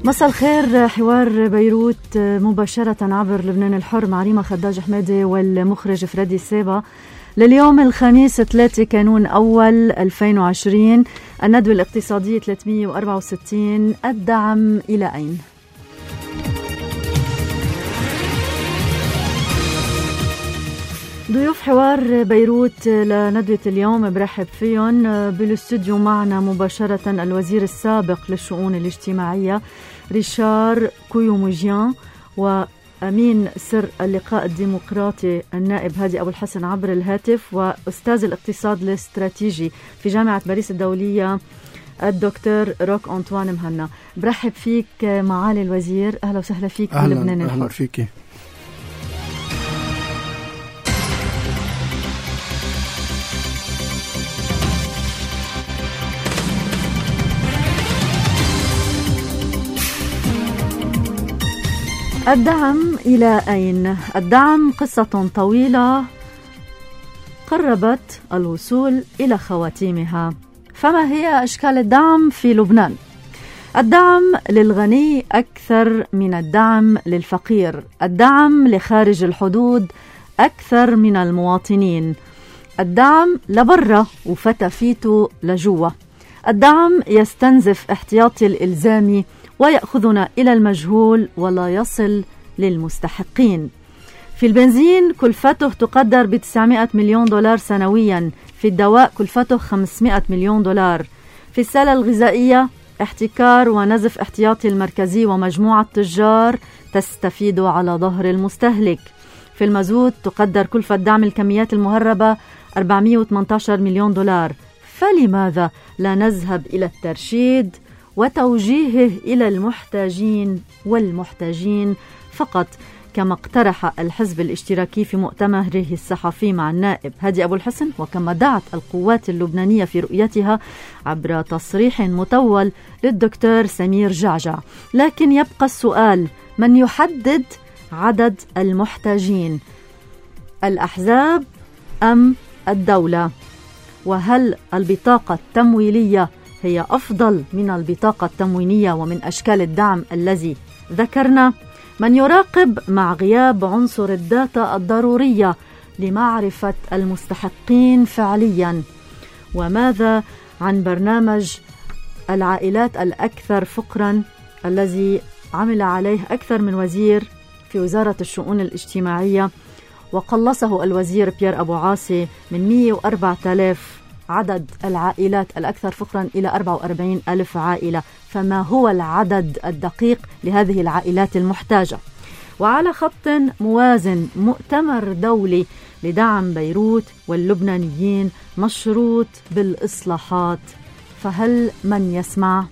مساء الخير. حوار بيروت مباشرة عبر لبنان الحر مع ريما خداج حمادي والمخرج فريدي سيبا لليوم الخميس 3 كانون أول 2020. الندوة الاقتصادية 364. الدعم إلى أين؟ ضيوف حوار بيروت لندوة اليوم برحب فيهم. بالاستوديو معنا مباشرة الوزير السابق للشؤون الاجتماعية ريشار كويوموجيان، وأمين سر اللقاء الديمقراطي النائب هادي أبو الحسن عبر الهاتف، وأستاذ الاقتصاد الاستراتيجي في جامعة باريس الدولية الدكتور روك أنطوان مهنا. برحب فيك معالي الوزير، أهلا وسهلا فيك بلبنان الحر. أهلا فيك. الدعم إلى أين؟ الدعم قصة طويلة قربت الوصول إلى خواتيمها. فما هي أشكال الدعم في لبنان؟ الدعم للغني أكثر من الدعم للفقير، الدعم لخارج الحدود أكثر من المواطنين، الدعم لبرا وفتفيته لجوا، الدعم يستنزف احتياطي الإلزامي ويأخذنا إلى المجهول ولا يصل للمستحقين. في البنزين كلفته تقدر ب$900 مليون سنويا، في الدواء كلفته $500 مليون، في السلة الغذائية احتكار ونزف احتياطي المركزي ومجموعة تجار تستفيد على ظهر المستهلك. في المازوت تقدر كلفة دعم الكميات المهربة $418 مليون. فلماذا لا نذهب إلى الترشيد وتوجيهه إلى المحتاجين والمحتاجين فقط، كما اقترح الحزب الاشتراكي في مؤتمره الصحفي مع النائب هادي أبو الحسن، وكما دعت القوات اللبنانية في رؤيتها عبر تصريح مطول للدكتور سمير جعجع. لكن يبقى السؤال: من يحدد عدد المحتاجين؟ الأحزاب أم الدولة؟ وهل البطاقة التمويلية هي أفضل من البطاقة التموينية ومن أشكال الدعم الذي ذكرنا؟ من يراقب مع غياب عنصر الداتا الضرورية لمعرفة المستحقين فعليا؟ وماذا عن برنامج العائلات الأكثر فقرا الذي عمل عليه أكثر من وزير في وزارة الشؤون الاجتماعية، وقلصه الوزير بيير أبو عاصي من 104,000 عدد العائلات الأكثر فقرا إلى 44,000 عائلة؟ فما هو العدد الدقيق لهذه العائلات المحتاجة؟ وعلى خط موازن مؤتمر دولي لدعم بيروت واللبنانيين مشروط بالإصلاحات، فهل من يسمع؟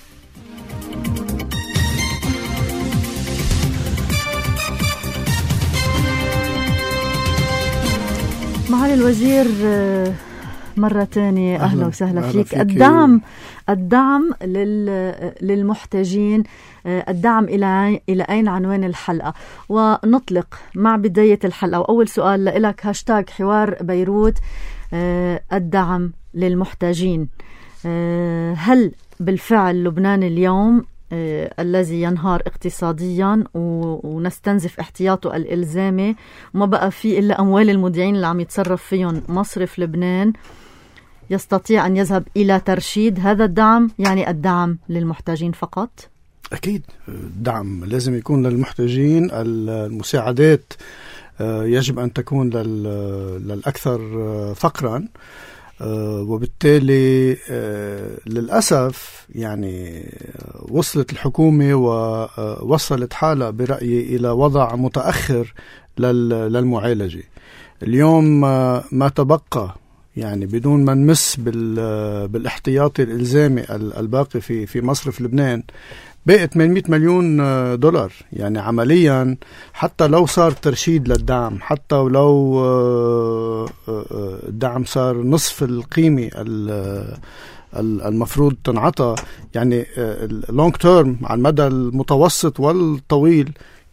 معالي الوزير مرة تانية أهلا وسهلا فيك. الدعم للمحتاجين، الدعم إلى أين عنوان الحلقة، ونطلق مع بداية الحلقة. وأول سؤال لك، هاشتاج حوار بيروت، الدعم للمحتاجين. هل بالفعل لبنان اليوم الذي ينهار اقتصاديا ونستنزف احتياطه الإلزامي وما بقى فيه إلا أموال المودعين اللي عم يتصرف فيهم مصرف لبنان، يستطيع أن يذهب إلى ترشيد هذا الدعم؟ يعني الدعم للمحتاجين فقط؟ أكيد الدعم لازم يكون للمحتاجين. المساعدات يجب أن تكون للأكثر فقرا، وبالتالي للأسف يعني وصلت الحكومة ووصلت حالها برأيي إلى وضع متأخر للمعالجة. اليوم ما تبقى يعني بدون ما نمس بالاحتياطي الإلزامي الباقي في مصرف لبنان بقت $800 مليون. يعني عمليا حتى لو صار ترشيد للدعم، حتى ولو الدعم صار نصف القيمة المفروض تنعطى، يعني اللونج تيرم على المدى المتوسط والطويل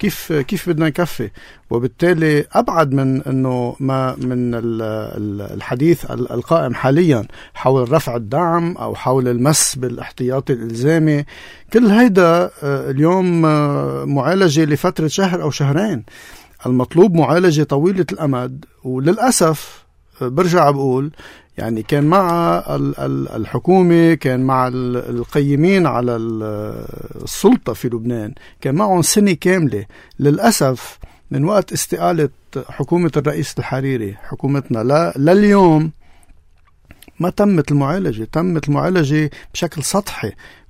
كيف بدنا نكفي؟ وبالتالي أبعد من أنه ما من الحديث القائم حاليا حول رفع الدعم أو حول المس بالاحتياطي الإلزامي. كل هيدا اليوم معالجة لفترة شهر أو شهرين. المطلوب معالجة طويلة الأمد. وللأسف برجع بقول يعني كان مع الحكومة، كان مع القيمين على السلطة في لبنان، كان معهم سنة كاملة. للأسف من وقت استقالة حكومة الرئيس الحريري حكومتنا لليوم ما تمت المعالجة بشكل سطحي،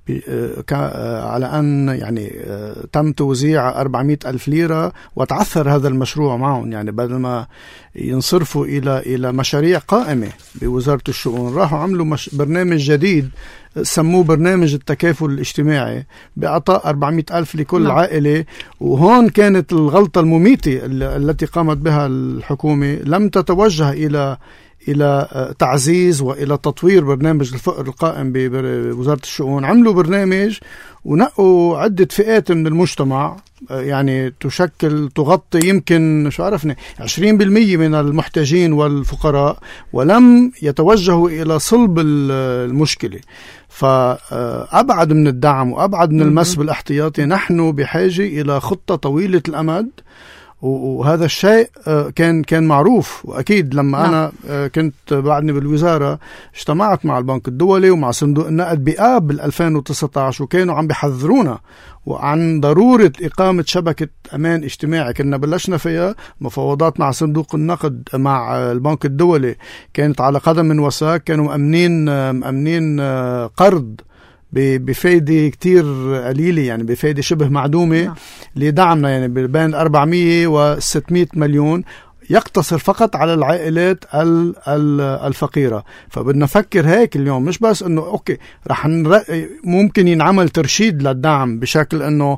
على أن يعني تم توزيع 400,000 ليرة وتعثر هذا المشروع معهم. يعني بدل ما ينصرفوا إلى مشاريع قائمة بوزارة الشؤون، راحوا عملوا برنامج جديد سموه برنامج التكافل الاجتماعي بإعطاء 400,000 لكل عائلة. وهون كانت الغلطة المميتة التي قامت بها الحكومة، لم تتوجه إلى تعزيز وإلى تطوير برنامج الفقر القائم بوزارة الشؤون. عملوا برنامج ونقوا عدة فئات من المجتمع، يعني تغطي يمكن 20% من المحتاجين والفقراء، ولم يتوجهوا إلى صلب المشكلة. فأبعد من الدعم وأبعد من المس بالاحتياطي، نحن بحاجة إلى خطة طويلة الأمد. وهذا الشيء كان معروف. وأكيد لما أنا كنت بعدني بالوزارة اجتمعت مع البنك الدولي ومع صندوق النقد بآب 2019، وكانوا عم بيحذرونا وعن ضرورة إقامة شبكة أمان اجتماعي. كنا بلشنا فيها مفاوضات مع صندوق النقد مع البنك الدولي، كانت على قدم وساق. كانوا مأمنين قرض بفايدة كتير قليلة، يعني بفايدة شبه معدومة لدعمنا، يعني بين 400 و 600 مليون، يقتصر فقط على العائلات الفقيرة. فبدنا نفكر هيك اليوم، مش بس انه اوكي رح ممكن ينعمل ترشيد للدعم بشكل انه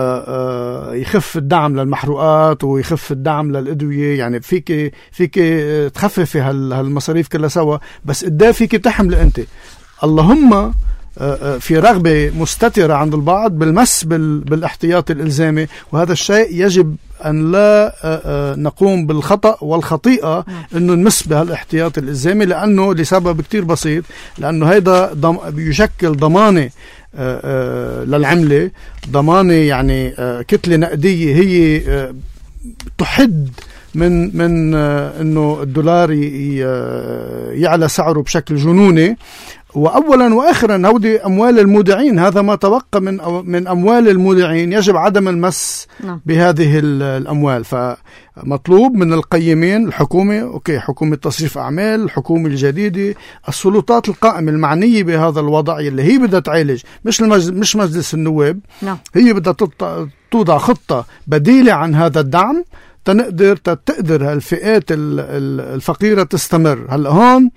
يخف الدعم للمحروقات ويخف الدعم للأدوية، يعني فيك تخففي هالمصاريف كلها سوا، بس قديه فيك تحمل انت. اللهم في رغبة مستترة عند البعض بالمس بالاحتياط الإلزامي، وهذا الشيء يجب أن لا نقوم بالخطأ والخطيئة أنه نمس بهالاحتياط الإلزامي، لأنه لسبب كتير بسيط، لأنه هيدا يشكل ضمانة للعملة، ضمانة يعني كتلة نقدية هي تحد من أنه الدولار يعلى سعره بشكل جنوني. وأولا وآخرا هودي أموال المودعين، هذا ما تبقى من أموال المودعين، يجب عدم المس بهذه الأموال. فمطلوب من القيمين، الحكومة أوكي، حكومة تصريف أعمال، الحكومة الجديدة، السلطات القائمة المعنية بهذا الوضع اللي هي بدها تعالج، مش مجلس النواب. هي بدها توضع خطة بديلة عن هذا الدعم تقدر الفئات الفقيرة تستمر. هلأ هون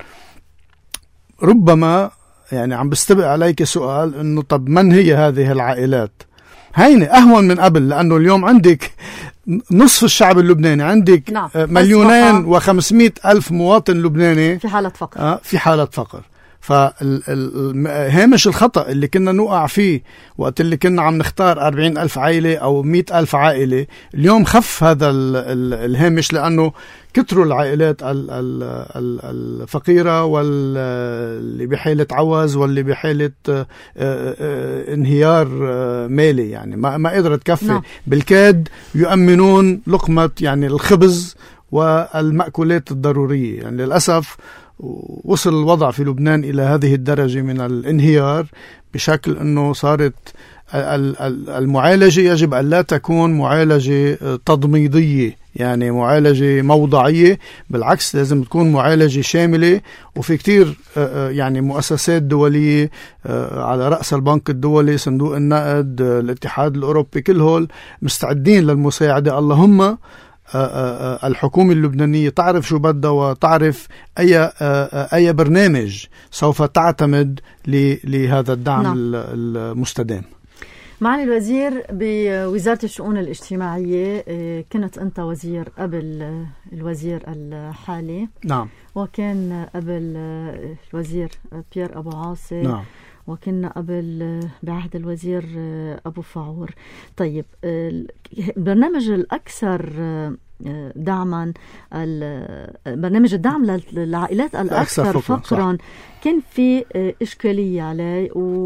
ربما يعني عم بستبق عليك سؤال انه طب من هي هذه العائلات؟ هينة أهون من قبل، لأنه اليوم عندك نصف الشعب اللبناني، عندك 2,500,000 مواطن لبناني في حالة فقر. في حالة فقر. فهامش الخطأ اللي كنا نوقع فيه وقت اللي كنا عم نختار 40,000 عائلة أو 100,000 عائلة، اليوم خف هذا الهامش، لأنه كتروا العائلات الفقيرة واللي بحالة عوز واللي بحالة انهيار مالي، يعني ما قدرت تكفي. بالكاد يؤمنون لقمة يعني الخبز والمأكولات الضرورية. يعني للأسف وصل الوضع في لبنان إلى هذه الدرجة من الانهيار، بشكل أنه صارت المعالجة يجب أن لا تكون معالجة تضميدية، يعني معالجة موضعية، بالعكس لازم تكون معالجة شاملة. وفي كتير يعني مؤسسات دولية على رأس البنك الدولي، صندوق النقد، الاتحاد الأوروبي، كل هول مستعدين للمساعدة. اللهم الحكومة اللبنانية تعرف شو بدها وتعرف أي برنامج سوف تعتمد لهذا الدعم المستدام. معالي الوزير، بوزارة الشؤون الاجتماعية كنت أنت وزير قبل الوزير الحالي. نعم. وكان قبل الوزير بيير أبو عاصي. نعم. وكنا قبل بعهد الوزير أبو فعور. طيب البرنامج الأكثر دعما، برنامج الدعم للعائلات الأكثر فقرا كان في إشكالية عليه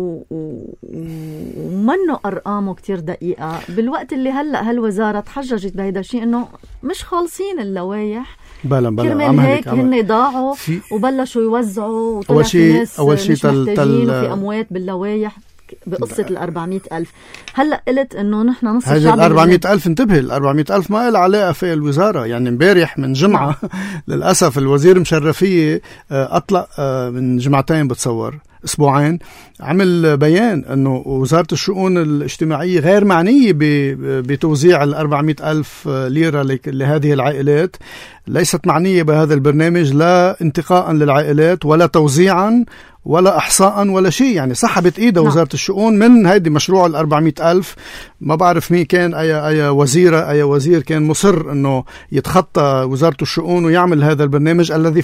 ومنه أرقامه كتير دقيقة، بالوقت اللي هلأ هالوزارة تحججت بهذا الشيء إنه مش خالصين اللوائح. كرمال هيك هن ضاعوا وبلشوا يوزعوا، وطلع في ناس مش محتاجين وفي أموات باللوائح بقصة 400,000. هلأ قلت إنه نحن نص الشعب. هذه 400,000 انتبه، 400,000 ما إلها علاقة في الوزارة. يعني امبارح من جمعة للأسف الوزير مشرفية أطلق من جمعتين بتصور أسبوعين عمل بيان أنه وزارة الشؤون الاجتماعية غير معنية بتوزيع 400,000 ليرة لهذه العائلات، ليست معنية بهذا البرنامج لا انتقاء للعائلات ولا توزيعا ولا إحصاء ولا شيء. يعني سحبت إيدها وزارة الشؤون من هيدي مشروع 400,000. ما بعرف مين كان أي وزير كان مصر أنه يتخطى وزارة الشؤون ويعمل هذا البرنامج الذي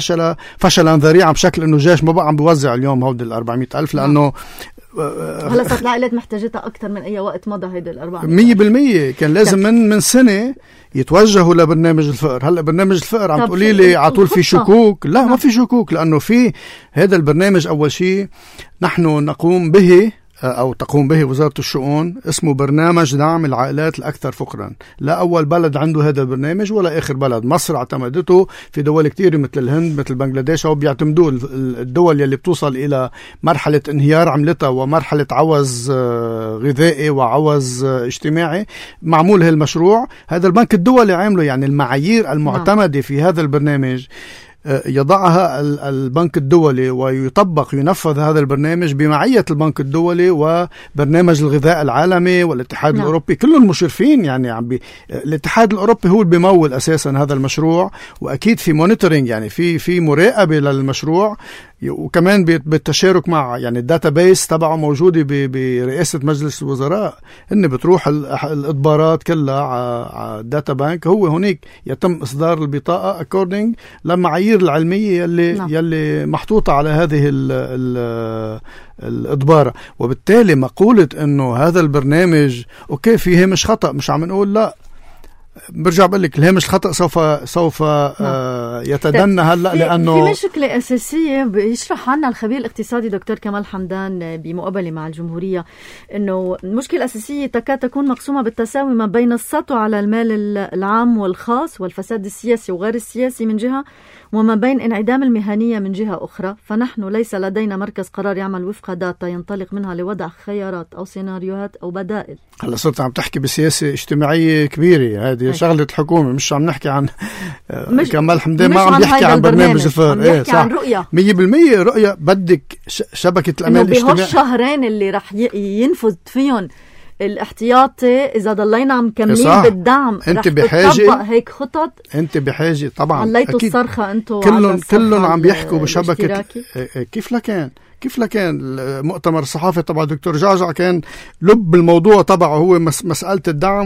فشلا ذريعا، بشكل أنه الجيش ما بقى عم بيوزع اليوم هودي 400,000 لأنه هلا صارت العائلات محتاجتها أكثر من أي وقت مضى. هيدا 400,000 100% كان لازم من سنة يتوجهوا لبرنامج الفقر. هلا برنامج الفقر عم تقولي لي عطول في شكوك؟ لا ما في شكوك، لأنه في هذا البرنامج أول شيء نحن نقوم به أو تقوم به وزارة الشؤون، اسمه برنامج دعم العائلات الأكثر فقرا. لا أول بلد عنده هذا البرنامج ولا آخر بلد. مصر اعتمدته، في دول كتير مثل الهند مثل بنغلاديش أو بيعتمدوه. الدول يلي بتوصل إلى مرحلة انهيار عملتها ومرحلة عوز غذائي وعوز اجتماعي معمول هالمشروع. هذا البنك الدولي عامله. يعني المعايير المعتمدة في هذا البرنامج يضعها البنك الدولي ويطبق ينفذ هذا البرنامج بمعية البنك الدولي وبرنامج الغذاء العالمي والاتحاد الأوروبي، كلهم مشرفين. يعني الاتحاد الأوروبي هو اللي بيمول أساسا هذا المشروع، وأكيد في مونيتورينج، يعني في مراقبة للمشروع، وكمان بالتشارك مع يعني الداتابيس تبعه موجودة برئاسة مجلس الوزراء. هن بتروح الإضبارات كلها على الداتا بانك، هو هناك يتم إصدار البطاقة according للمعايير العلمية يلي محطوطة على هذه الإضبارة. وبالتالي مقولة إنه هذا البرنامج أوكي فيه هامش خطأ، مش عم نقول لا، برجع بقول لك الهامش الخطأ سوف يتدنى هلا، لأنه في مشكلة أساسية بيشرح عنها الخبير الاقتصادي دكتور كمال حمدان بمقابلة مع الجمهورية، إنه المشكلة الأساسية تكاد تكون مقسومة بالتساوي ما بين السطو على المال العام والخاص والفساد السياسي وغير السياسي من جهة، وما بين انعدام المهنية من جهة أخرى. فنحن ليس لدينا مركز قرار يعمل وفق داتا ينطلق منها لوضع خيارات أو سيناريوهات أو بدائل. هلا صرت عم تحكي بسياسة اجتماعية كبيرة، هذه شغلة الحكومة، مش عم نحكي عن كمال حمدان، ما عم يحكي عن برنامج الفقر. ايه صح، عن رؤية 100% رؤية. بدك شبكة الأمان الاجتماعي بهالشهرين اللي رح ينفذ فيهم الاحتياطي، إذا ضلينا عم كملين بالدعم انت بحاجة هيك خطط. انت بحاجة طبعا، عليتوا الصرخة انتوا كلهم عم بيحكوا بشبكة. كيف لكان المؤتمر الصحافي تبع دكتور جعجع كان لب الموضوع تبعه هو مسألة الدعم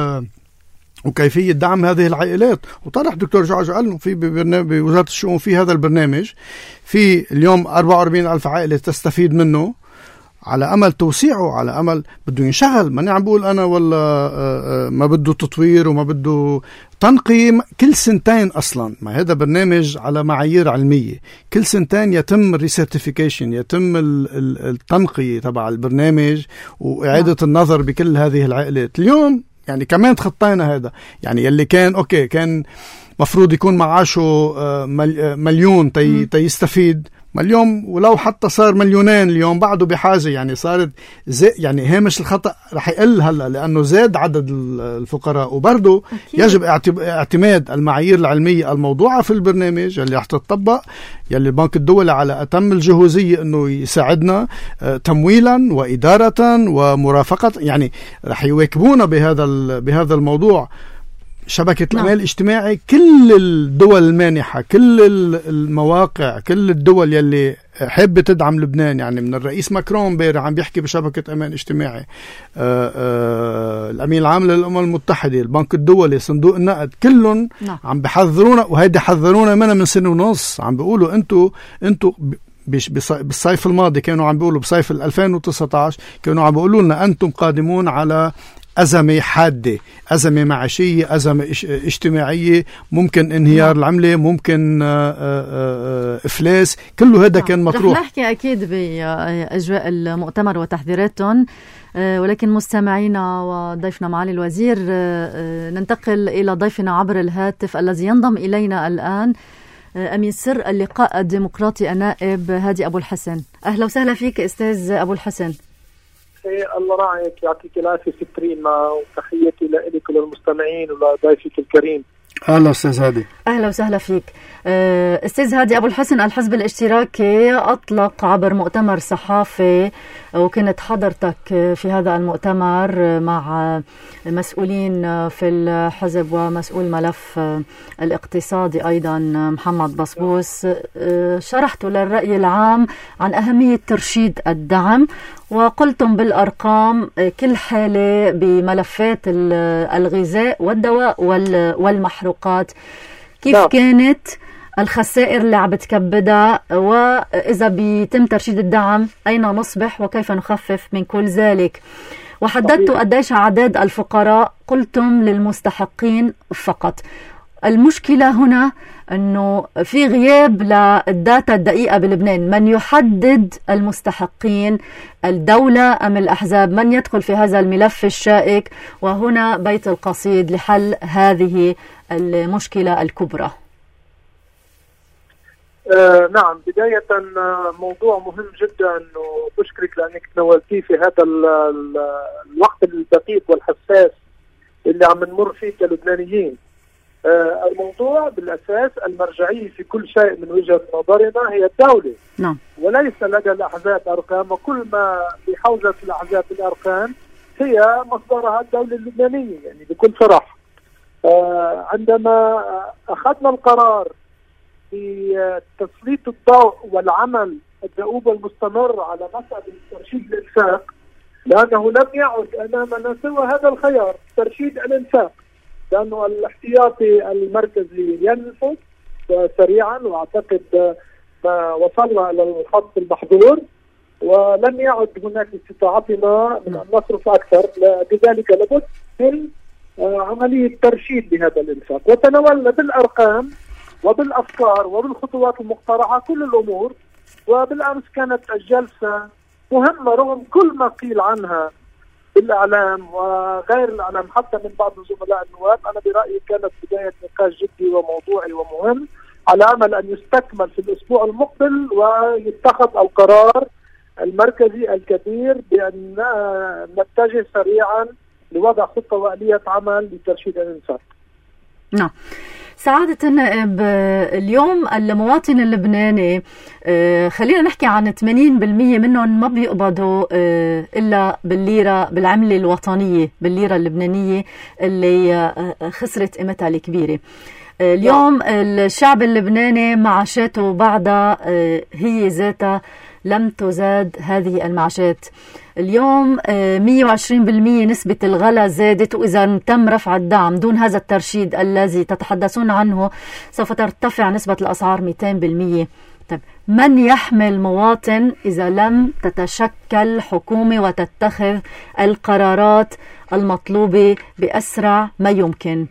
وكيفية دعم هذه العائلات. وطرح دكتور جعجع قال له في بوزارة الشؤون في هذا البرنامج في اليوم 44,000 عائلة تستفيد منه، على أمل توسيعه، على أمل بده ينشغل. ماني عم بقول أنا ولا ما بده تطوير وما بده تنقية كل سنتين. أصلا ما هذا برنامج على معايير علمية، كل سنتين يتم الريسيرتيفيكيشن، يتم التنقية تبع البرنامج وإعادة النظر بكل هذه العائلات. اليوم يعني كمان تخطينا هذا. يعني يلي كان أوكي كان مفروض يكون معاشه مليون تيستفيد، ما اليوم ولو حتى صار 2,000,000 اليوم بعده بحاجة. يعني صارت يعني هامش الخطأ رح يقل هلا لأنه زاد عدد الفقراء. وبرضه يجب اعتماد المعايير العلمية الموضوعة في البرنامج اللي رح تطبق، يلي البنك الدولي على أتم الجهوزية أنه يساعدنا تمويلا وإدارة ومرافقة. يعني رح يواكبونا بهذا الموضوع. شبكة الأمان الاجتماعي، كل الدول المانحة، كل المواقع، كل الدول يلي حابة تدعم لبنان. يعني من الرئيس ماكرون بيرا عم بيحكي بشبكة أمان اجتماعي، الأمين العام للأمم المتحدة، البنك الدولي، صندوق النقد، كلهم عم بحذرونا. وهيدا حذرونا منها من سنة ونص، عم بيقولوا انتو بالصيف الماضي كانوا عم بيقولوا بصيف 2019 كانوا عم بيقولوا لنا أنتم قادمون على أزمة حادة، أزمة معيشية، أزمة اجتماعية، ممكن انهيار العملة، ممكن إفلاس، كله هذا كان مطروح. رح نحكي أكيد بأجواء المؤتمر وتحذيراتهم، ولكن مستمعينا وضيفنا معالي الوزير ننتقل إلى ضيفنا عبر الهاتف الذي ينضم إلينا الآن، أمين سر اللقاء الديمقراطي النائب هادي أبو الحسن. أهلا وسهلا فيك أستاذ أبو الحسن. الله راعيك، يعطيك العافية سترينا، وتحياتي لك وللمستمعين ولضيفك الكريم. أهلا أستاذ هادي. أهلا وسهلا فيك أستاذ هادي أبو الحسن. الحزب الاشتراكي أطلق عبر مؤتمر صحافي، وكنت حضرتك في هذا المؤتمر مع مسؤولين في الحزب ومسؤول ملف الاقتصادي أيضا محمد بصبوس، شرحت للرأي العام عن أهمية ترشيد الدعم، وقلتم بالأرقام كل حالة بملفات الغذاء والدواء والمحروقات كيف كانت الخسائر اللي عم بتكبدها، وإذا بيتم ترشيد الدعم أين نصبح وكيف نخفف من كل ذلك. وحددتوا قديش عدد الفقراء، قلتم للمستحقين فقط. المشكلة هنا أنه في غياب للداتا الدقيقة بلبنان، من يحدد المستحقين، الدولة أم الأحزاب؟ من يدخل في هذا الملف الشائك؟ وهنا بيت القصيد لحل هذه المشكلة الكبرى. نعم، بداية موضوع مهم جدا، وبشكرك لأنك تناولتيه في هذا الوقت الدقيق والحساس اللي عم نمر فيه كلبنانيين. الموضوع بالأساس المرجعية في كل شيء من وجهة نظرنا هي الدولة. نعم. وليس لدى الأحزاب أرقام، وكل ما بحوزة الأحزاب الأرقام هي مصدرها الدولة اللبنانية، يعني بكل صراحة. عندما أخذنا القرار بتسليط الضوء والعمل الدؤوب والمستمر على مسألة ترشيد الإنفاق، لأنه لم يعد أمامنا سوى هذا الخيار، ترشيد الإنفاق، لأنه الاحتياطي المركزي ينفذ سريعا، وأعتقد ما وصلنا إلى الخط المحظور، ولم يعد هناك استطاعتنا من أن نصرف أكثر، لذلك لابد من عملية ترشيد لهذا الإنفاق. وتناولنا بالأرقام وبالأفكار وبالخطوات المقترحة كل الأمور. وبالأمس كانت الجلسة مهمة رغم كل ما قيل عنها بالإعلام وغير الإعلام حتى من بعض زملاء النواب. أنا برأيي كانت بداية نقاش جدي وموضوعي ومهم، على أمل أن يستكمل في الأسبوع المقبل ويتخذ القرار المركزي الكبير بأن نتجه سريعا لوضع خطة وآلية عمل لترشيد الإنفاق. نعم سعادة النائب، اليوم المواطن اللبناني خلينا نحكي عن 80% منهم ما بيقبضوا إلا بالليرة، بالعملة الوطنية، بالليرة اللبنانية اللي خسرت قيمتها الكبيرة. اليوم الشعب اللبناني معاشاته بعدها هي ذاتها لم تزاد هذه المعاشات. اليوم 120% نسبة الغلاء زادت، وإذا تم رفع الدعم دون هذا الترشيد الذي تتحدثون عنه سوف ترتفع نسبة الأسعار 200%. طيب من يحمل مواطن إذا لم تتشكل حكومة وتتخذ القرارات المطلوبة بأسرع ما يمكن؟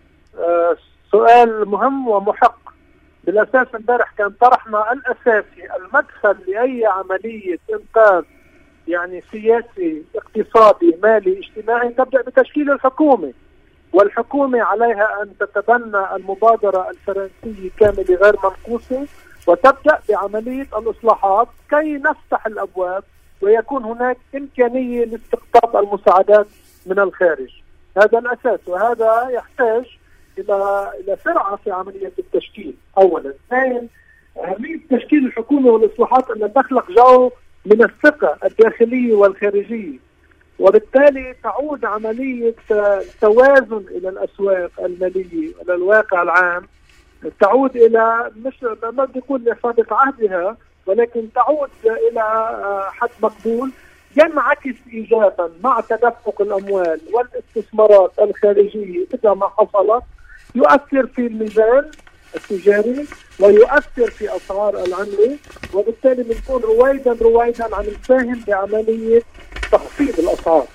سؤال مهم ومحق. بالأساس امبارح كان طرحنا الأساسي، المدخل لأي عملية إنقاذ يعني سياسي اقتصادي مالي اجتماعي تبدأ بتشكيل الحكومة، والحكومة عليها أن تتبنى المبادرة الفرنسية كاملة غير منقوصة وتبدأ بعملية الإصلاحات كي نفتح الأبواب ويكون هناك إمكانية لاستقطاب المساعدات من الخارج. هذا الأساس، وهذا يحتاج إلى سرعة في عملية التشكيل. أولا. ثانيا، أهمية تشكيل الحكومة والإصلاحات أن تخلق جو من الثقة الداخلية والخارجية، وبالتالي تعود عملية توازن إلى الأسواق المالية، إلى الواقع العام، تعود إلى مش ما بيكون لسابق عهدها، ولكن تعود إلى حد مقبول ينعكس إيجابا مع تدفق الأموال والاستثمارات الخارجية إذا ما حصلت، يؤثر في الميزان التجاري ويؤثر في أسعار العملة، وبالتالي بنكون رويدا عن الفاهم بعملية تخفيض الأسعار.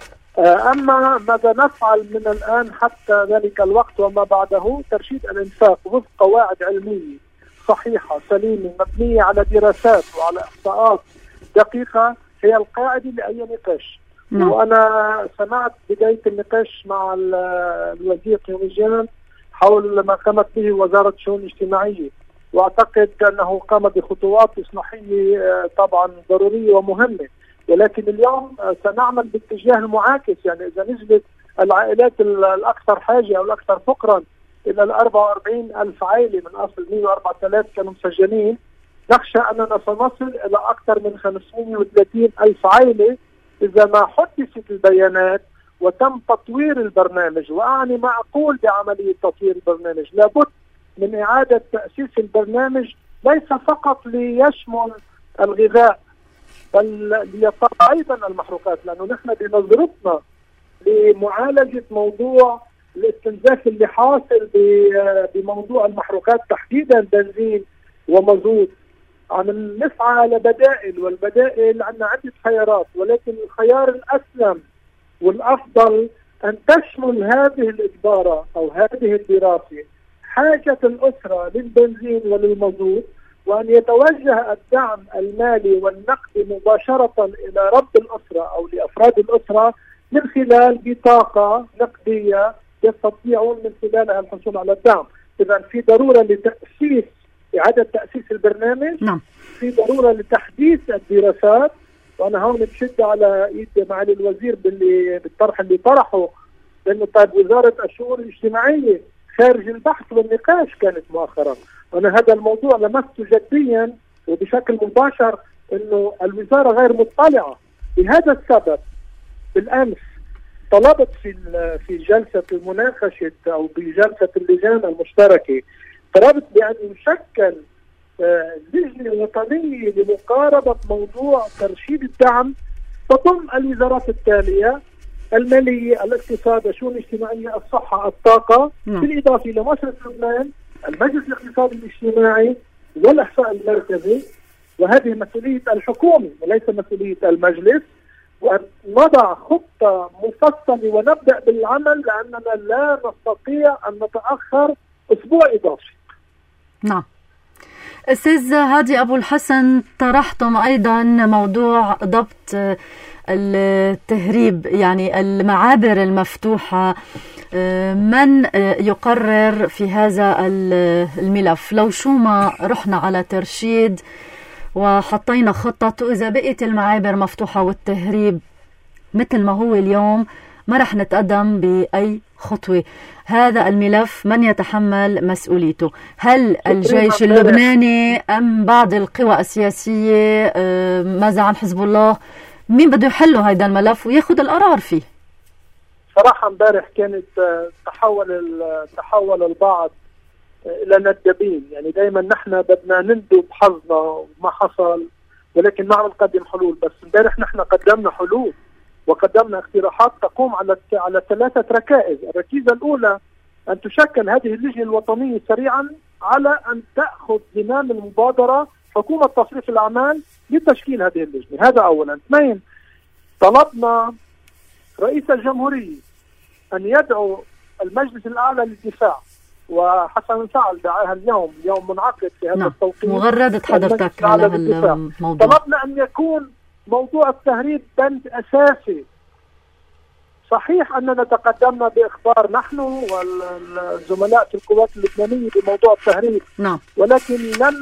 أما ماذا نفعل من الآن حتى ذلك الوقت وما بعده؟ ترشيد الإنفاق وفق قواعد علمية صحيحة سليمة مبنية على دراسات وعلى إحصاءات دقيقة هي القاعدة لأي نقاش. وأنا سمعت بداية النقاش مع الوزير قيوميجان حول ما قامت به وزارة الشؤون الاجتماعية، وأعتقد أنه قام بخطوات إصلاحية طبعا ضرورية ومهمة، ولكن اليوم سنعمل باتجاه المعاكس. يعني إذا نزلت العائلات الأكثر حاجة أو الأكثر فقرا إلى 44,000 عائلة من أصل 104,000 كانوا مسجلين، نخشى أننا سنصل إلى أكثر من 530,000 عائلة إذا ما حدثت البيانات وتم تطوير البرنامج. وأعني ما أقول بعملية تطوير البرنامج، لابد من إعادة تأسيس البرنامج ليس فقط ليشمل الغذاء بل ليطلع أيضا المحروقات، لأنه نحن بنظرتنا لمعالجة موضوع الاستنزاف اللي حاصل بموضوع المحروقات تحديدا بنزين ومازوت عم نسعى لبدائل، والبدائل عندنا عدة خيارات، ولكن الخيار الأسلم والأفضل أن تشمل هذه الإجبارة أو هذه الدراسة حاجة الأسرة للبنزين وللمازوت، وأن يتوجه الدعم المالي والنقدي مباشرة إلى رب الأسرة أو لأفراد الأسرة من خلال بطاقة نقدية يستطيعون من خلالها الحصول على الدعم. إذا في ضرورة لتأسيس إعادة تأسيس البرنامج. نعم. في ضرورة لتحديث الدراسات، وأنا هون بشد على إيد معالي الوزير بالطرح اللي طرحه، لأنه طيب وزارة الشؤون الاجتماعية خارج البحث والنقاش كانت مؤخرا. أنا هذا الموضوع لمسته جديا وبشكل مباشر إنه الوزارة غير مطلعة. لهذا السبب بالأمس طلبت في جلسة المناقشة أو بجلسة اللجان المشتركة، طلبت بأن يشكل لجنة وطنية لمقاربة موضوع ترشيد الدعم تضم الوزارات التالية: المالية، الاقتصاد، الشؤون الاجتماعية، الصحة، الطاقة، بالإضافة إلى مصرف لبنان، المجلس الاقتصادي الاجتماعي والإحصاء المركزي. وهذه مسؤولية الحكومة وليس مسؤولية المجلس، ونضع خطة مفصلة ونبدأ بالعمل، لأننا لا نستطيع أن نتأخر أسبوع إضافي. نعم. أستاذ هادي أبو الحسن، طرحتم أيضا موضوع ضبط التهريب، يعني المعابر المفتوحة. من يقرر في هذا الملف؟ لو شو ما رحنا على ترشيد وحطينا خطة، إذا بقيت المعابر مفتوحة والتهريب مثل ما هو اليوم ما رح نتقدم بأي خطوة. هذا الملف من يتحمل مسؤوليته؟ هل الجيش اللبناني أم بعض القوى السياسية؟ ماذا عن حزب الله؟ مين بده يحله هذا الملف وياخد القرار فيه؟ صراحة امبارح كانت تحول البعض إلى ندبين. يعني دائما نحن بدنا نندب حظنا وما حصل، ولكن ما عم نقدم حلول. بس امبارح نحن قدمنا حلول وقدمنا اقتراحات تقوم على 3 ركائز. الركيزة الأولى أن تشكل هذه اللجنة الوطنية سريعا على أن تأخذ زمام المبادرة حكومة تصريف الأعمال لتشكيل هذه اللجنة. هذا أولا. 2، طلبنا رئيس الجمهورية أن يدعو المجلس الأعلى للدفاع، وحسن فعل دعاها اليوم منعقد في هذا التوقيت. مغردة حضرتك على الموضوع. طلبنا أن يكون موضوع التهريب بند أساسي. صحيح أننا تقدمنا بإخبار نحن والزملاء في القوات اللبنانية بموضوع التهريب، نعم، ولكن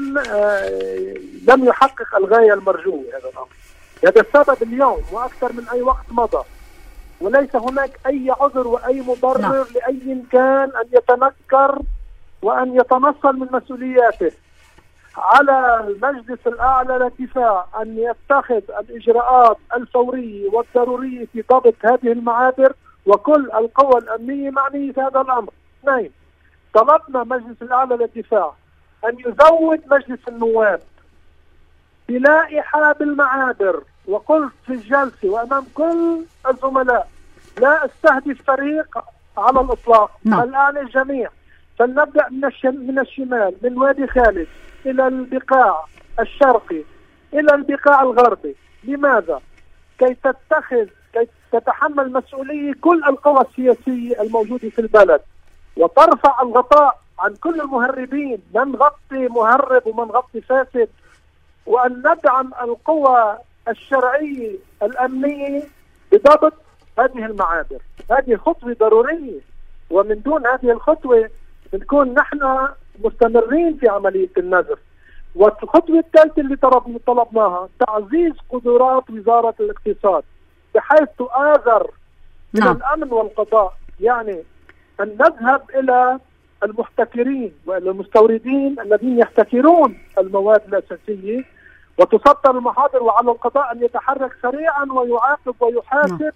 لم يحقق الغاية المرجوة هذا الأمر. هذا السبب اليوم وأكثر من أي وقت مضى، وليس هناك أي عذر وأي مبرر، نعم، لأي كان أن يتنكر وأن يتنصل من مسؤولياته. على المجلس الأعلى للدفاع أن يتخذ الإجراءات الفورية والضرورية في ضبط هذه المعابر، وكل القوى الأمنية معنية في هذا الأمر. 2، طلبنا مجلس الأعلى للدفاع أن يزود مجلس النواب بلائحة بالمعابر. وقلت في الجلسة وأمام كل الزملاء لا استهدف فريق على الإطلاق، بل أعني الجميع. فلنبدأ من الشمال، من وادي خالد إلى البقاع الشرقي إلى البقاع الغربي. لماذا؟ كي تتحمل مسؤولية كل القوى السياسية الموجودة في البلد، وترفع الغطاء عن كل المهربين، من غطي مهرب ومن غطي فاسد، وأن ندعم القوى الشرعية الأمنية بضبط هذه المعابر. هذه خطوة ضرورية، ومن دون هذه الخطوة بنكون نحن مستمرين في عملية النزف. والخطوة الثالثة اللي طلبناها تعزيز قدرات وزارة الاقتصاد بحيث تؤازر من الأمن والقضاء، يعني أن نذهب إلى المحتكرين وإلى المستوردين الذين يحتكرون المواد الأساسية وتسطر المحاضر، وعلى القضاء أن يتحرك سريعا ويعاقب ويحاسب.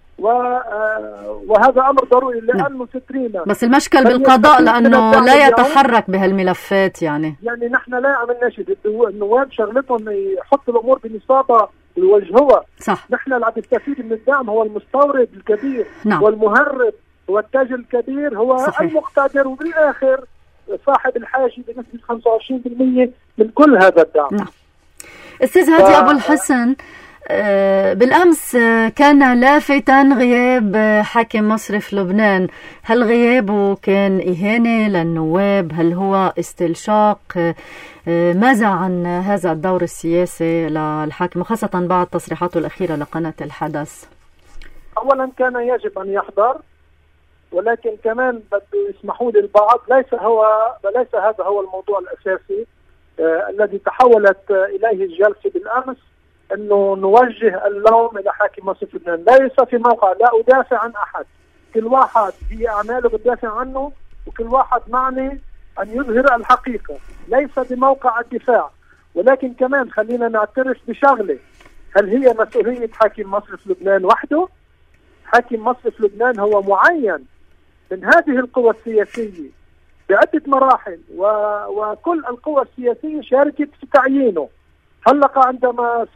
وهذا أمر ضروري لأنه سترينا. بس المشكل بالقضاء لأنه لا يتحرك بهالملفات. يعني نحن لا عم نناشد النواب شغلتهم يحطوا الأمور بنصابة ويوجهوها. صح. نحن اللي عم يستفيد من الدعم هو المستورد الكبير. والمهرب هو التاجر الكبير، هو صحيح. المقتدر، وبالآخر صاحب الحاجة بنسبة 25% من كل هذا الدعم. أستاذ هادي أبو الحسن، بالأمس كان لافتاً غياب حاكم مصرف لبنان. هل غيابه كان إهانة للنواب؟ هل هو استنشاق؟ ماذا عن هذا الدور السياسي للحاكم، خاصة بعد تصريحاته الأخيرة لقناة الحدث؟ أولاً كان يجب أن يحضر، ولكن كمان بده يسمحوا لي البعض ليس هذا هو الموضوع الأساسي الذي تحولت إليه الجلسة بالأمس، أنه نوجه اللوم إلى حاكم مصرف لبنان. ليس في موقع لا أدافع عن أحد، كل واحد في أعماله بدافع عنه، وكل واحد معني أن يظهر الحقيقة، ليس بموقع الدفاع. ولكن كمان خلينا نعترف بشغلة، هل هي مسؤولية حاكم مصرف لبنان وحده؟ حاكم مصرف لبنان هو معين من هذه القوى السياسية بعدة مراحل، وكل القوى السياسية شاركت في تعيينه. هلأ عندما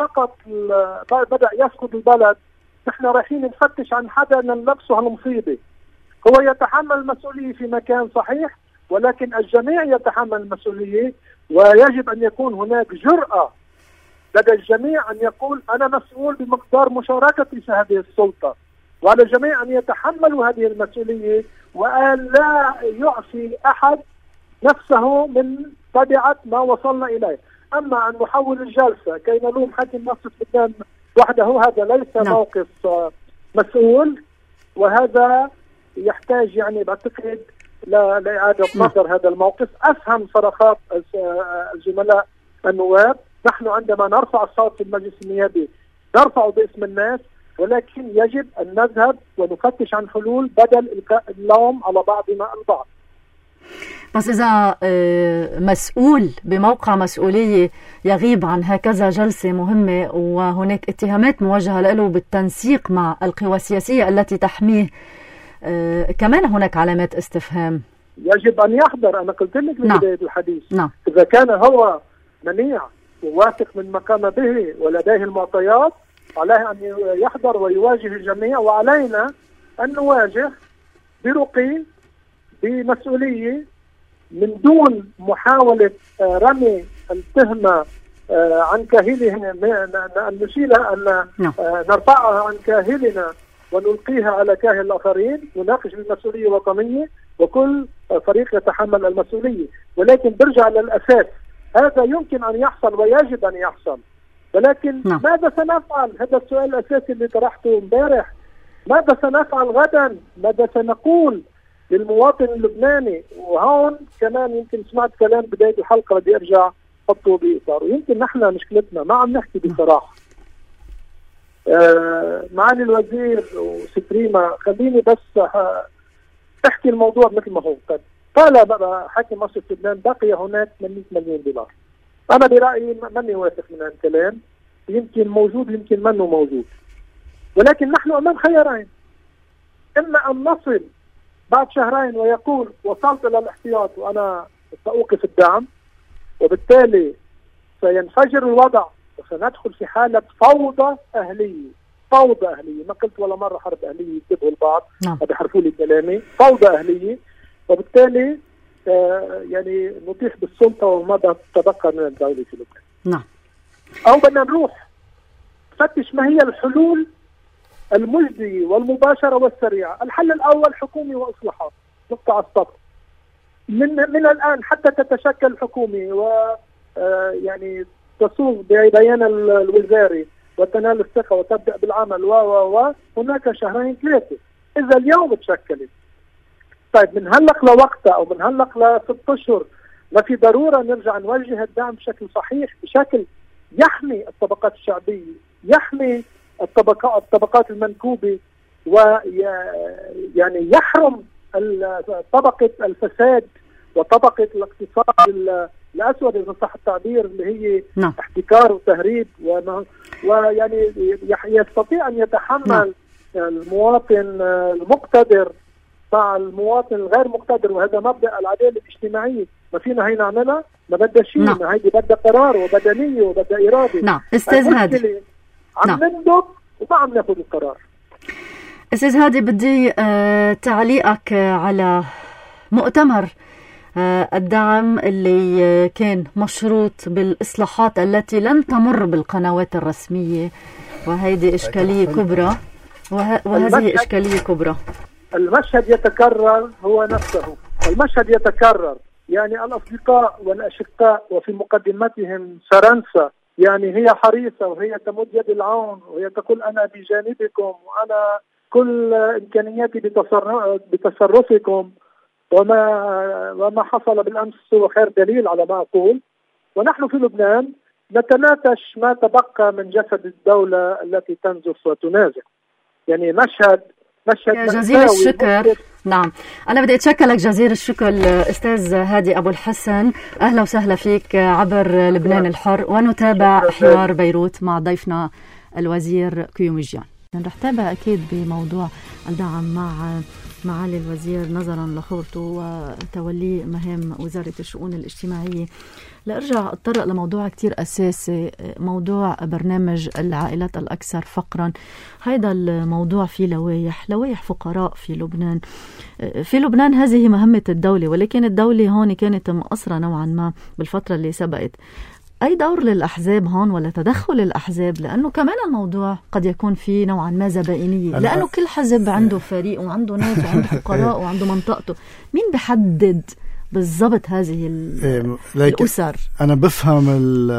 بدأ يسقط البلد، نحن رايحين نفتش عن حدا نلبسه هالمصيبة. هو يتحمل المسؤولية في مكان صحيح، ولكن الجميع يتحمل المسؤولية، ويجب أن يكون هناك جرأة لدى الجميع أن يقول أنا مسؤول بمقدار مشاركتي في هذه السلطة، وعلى الجميع أن يتحملوا هذه المسؤولية، وأن لا يعفي أحد نفسه من تبعة ما وصلنا إليه. أما أن نحول الجلسة كي نلوم حاكم مصرف لبنان وحده، هذا ليس موقف مسؤول، وهذا يحتاج يعني بعتقد لإعادة نظر هذا الموقف. أفهم صرخات الزملاء النواب، نحن عندما نرفع الصوت في المجلس النيابي نرفعه باسم الناس، ولكن يجب أن نذهب ونفتش عن حلول بدل إلقاء اللوم على بعضنا البعض. بس إذا مسؤول بموقع مسؤولية يغيب عن هكذا جلسة مهمة، وهناك اتهامات موجهة له بالتنسيق مع القوى السياسية التي تحميه، كمان هناك علامات استفهام. يجب أن يحضر. أنا قلت لك من بداية الحديث. إذا كان هو منيع وواثق من مقام به ولديه المعطيات، عليه أن يحضر ويواجه الجميع، وعلينا أن نواجه برقي بمسؤولية من دون محاولة رمي التهمة عن كاهلها، أن نشيلها، أن نرفعها عن كاهلنا ونلقيها على كاهل الآخرين. نناقش بالمسؤولية وطنية، وكل فريق يتحمل المسؤولية، ولكن برجع للأساس. هذا يمكن أن يحصل ويجب أن يحصل، ولكن ماذا سنفعل؟ هذا السؤال الأساسي اللي طرحته امبارح. ماذا سنفعل غدا؟ ماذا سنقول للمواطن اللبناني؟ وهون كمان يمكن سمعت كلام بداية الحلقة بدي أرجع أحطه بإطار. ويمكن نحن مشكلتنا ما عم نحكي بصراحة. معالي الوزير وستريما، خليني بس احكي الموضوع مثل ما هو. قال بقى حاكم مصرف لبنان بقي هناك 800 مليون دولار. أنا برأيي ماني واثق من هالكلام، يمكن موجود يمكن منه موجود، ولكن نحن أمام خيارين: إما أن نصل بعد شهرين ويقول وصلت إلى الاحتياط وأنا سأوقف الدعم، وبالتالي سينفجر الوضع وسندخل في حالة فوضى أهلية. فوضى أهلية، ما قلت ولا مرة حرب أهلية، يكتبوا البعض بيحرفوا لي كلامي. فوضى أهلية، وبالتالي يعني نطيح بالسلطة وماذا تبقى من الدولة في لبنان. نعم. أو بدنا نروح نفتش ما هي الحلول المجدية والمباشرة والسريعة. الحل الأول حكومي وإصلاحات، نقطة على السطر. من الآن حتى تتشكل حكومة ويعني تصوغ ببيان الوزاري وتنال الثقة وتبدأ بالعمل هناك شهرين 3. إذا اليوم تشكلت، طيب من هلق لوقتها أو من هلق ل6 أشهر، ما في ضرورة نرجع نوجه الدعم بشكل صحيح، بشكل يحمي الطبقات الشعبية، يحمي الطبقات المنكوبة، ويعني يحرم طبقة الفساد وطبقة الاقتصاد الأسود إذا صح التعبير، اللي هي احتكار وتهريب، ويعني يستطيع أن يتحمل المواطن المقتدر مع المواطن الغير مقتدر، وهذا مبدأ العدالة الاجتماعية. ما فينا هي نعملها، ما بدها شيء، ما هيدي بدها قرار وبدها نية وبدها إرادة. نعم أستاذ هادي، عم نندب وما عم ناخذ القرار. أستاذ هادي، بدي تعليقك على مؤتمر الدعم اللي كان مشروط بالإصلاحات التي لن تمر بالقنوات الرسمية، وهذه إشكالية كبرى، وهذه إشكالية كبرى. المشهد يتكرر هو نفسه، المشهد يتكرر. يعني الأصدقاء والأشقاء وفي مقدمتهم فرنسا يعني هي حريصة وهي تمد يد العون وهي تقول أنا بجانبكم وأنا كل إمكانياتي بتصرفكم، وما حصل بالأمس هو خير دليل على ما أقول. ونحن في لبنان نتناتش ما تبقى من جسد الدولة التي تنزف وتنازع. يعني مشهد جزيل الشكر. نعم، أنا بدي أتشكرك جزيل الشكر أستاذ هادي أبو الحسن، أهلا وسهلا فيك عبر لبنان الحر، ونتابع حوار بيروت مع ضيفنا الوزير كيومجيان. رح تابع أكيد بموضوع الدعم مع معالي الوزير نظرا لخبرته وتولي مهام وزارة الشؤون الاجتماعية. لأرجع أتطرق لموضوع كتير أساسي، موضوع برنامج العائلات الأكثر فقرا. هذا الموضوع فيه لوائح فقراء في لبنان. في لبنان هذه مهمة الدولة، ولكن الدولة هون كانت مقصرة نوعا ما بالفترة اللي سبقت. أي دور للأحزاب هون ولا تدخل الأحزاب؟ لأنه كمان الموضوع قد يكون فيه نوعا ما زبائنية، لأنه كل حزب عنده فريق وعنده ناس وعنده فقراء وعنده منطقته. مين بحدد بالضبط هذه الأسر؟ أنا بفهم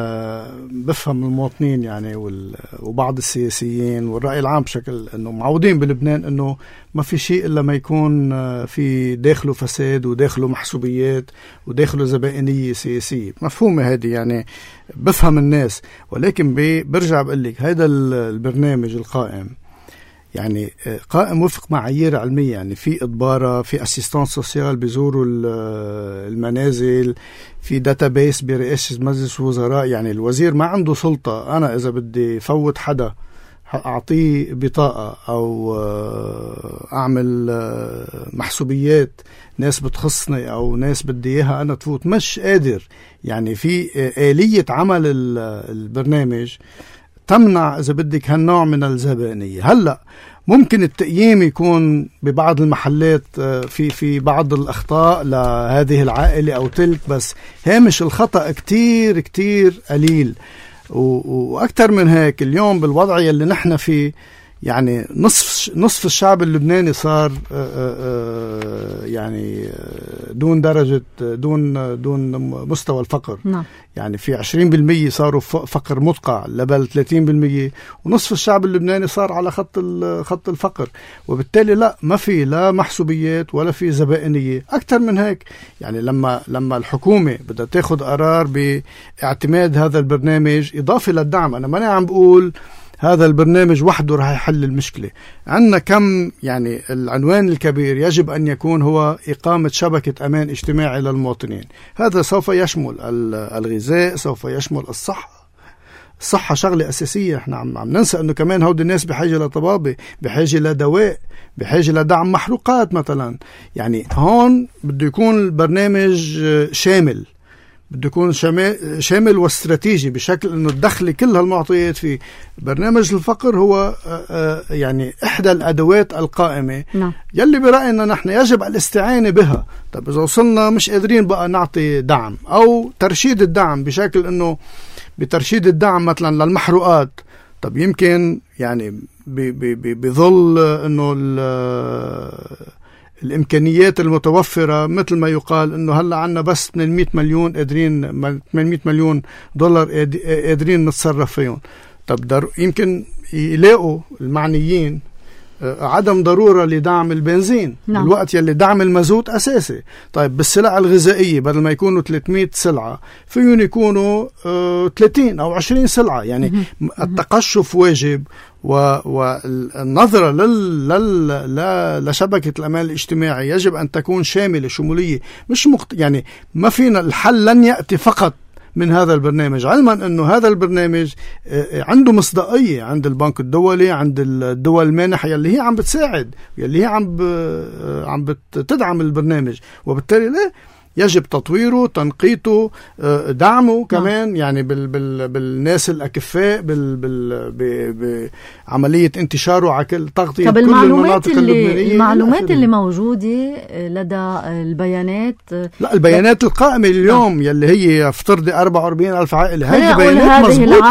المواطنين يعني وبعض السياسيين والرأي العام بشكل أنه معودين بلبنان أنه ما في شيء إلا ما يكون في داخله فساد وداخله محسوبيات وداخله زبائنية سياسية. مفهومة هذه، يعني بفهم الناس، ولكن برجع بقول لك هذا البرنامج القائم يعني قائم وفق معايير علمية. يعني في إدبارة، في أسيستانس سوسيال بيزوروا المنازل، في داتابيس برئاسة مجلس الوزراء. يعني الوزير ما عنده سلطة أنا إذا بدي فوت حدا أعطيه بطاقة أو أعمل محسوبيات ناس بتخصني أو ناس بدي إياها أنا تفوت، مش قادر. يعني في آلية عمل البرنامج تمنع إذا بدك هالنوع من الزبائنية. هلأ ممكن التقييم يكون ببعض المحلات في بعض الأخطاء لهذه العائلة أو تلك، بس هامش الخطأ كتير كتير قليل. وأكثر من هيك اليوم بالوضع يلي نحن فيه، يعني نصف الشعب اللبناني صار يعني دون درجة دون مستوى الفقر. نعم. يعني في 20% صاروا فقر مدقع لبل 30%، ونصف الشعب اللبناني صار على خط الفقر. وبالتالي ما في لا محسوبيات ولا في زبائنية. أكثر من هيك، يعني لما الحكومة بدها تاخد قرار باعتماد هذا البرنامج إضافة للدعم، أنا ماني عم بقول هذا البرنامج وحده رح يحل المشكلة. عندنا كم يعني العنوان الكبير يجب أن يكون هو إقامة شبكة أمان اجتماعي للمواطنين. هذا سوف يشمل الغذاء، سوف يشمل الصحة شغلة أساسية. احنا عم ننسى أنه كمان هود الناس بحاجة لطبابة، بحاجة لدواء، بحاجة لدعم محروقات مثلا. يعني هون بده يكون البرنامج شامل، بده يكون شامل واستراتيجي بشكل أنه تدخل كل هالمعطيات فيه. برنامج الفقر هو يعني إحدى الأدوات القائمة يلي برأينا نحن يجب الاستعانة بها. طب إذا وصلنا مش قادرين بقى نعطي دعم أو ترشيد الدعم بشكل أنه بترشيد الدعم مثلا للمحروقات، طب يمكن يعني بظل أنه الإمكانيات المتوفرة مثل ما يقال أنه هلأ عنا بس 800 مليون قادرين 800 مليون دولار قادرين نتصرف فيهم. طب يمكن يلاقوا المعنيين عدم ضرورة لدعم البنزين الوقت يلي دعم المازوت أساسي. طيب بالسلع الغذائية بدل ما يكونوا 300 سلعة فيهم يكونوا 30 أو 20 سلعة. يعني التقشف واجب والنظرة لشبكة الأمان الاجتماعي يجب أن تكون شاملة شمولية. مش يعني ما فينا الحل لن يأتي فقط من هذا البرنامج، علما أنه هذا البرنامج عنده مصداقية عند البنك الدولي، عند الدول المانحة يلي هي عم بتساعد، يلي هي عم بتدعم البرنامج، وبالتالي يجب تطويره، تنقيته، دعمه كمان يعني بالناس الأكفاء، بعملية انتشاره على تغطية كل المناطق اللبنانية. المعلومات اللي موجودة لدى البيانات، لا البيانات القائمة اليوم يلي هي افترض 44,000 عائلة، هذه بيانات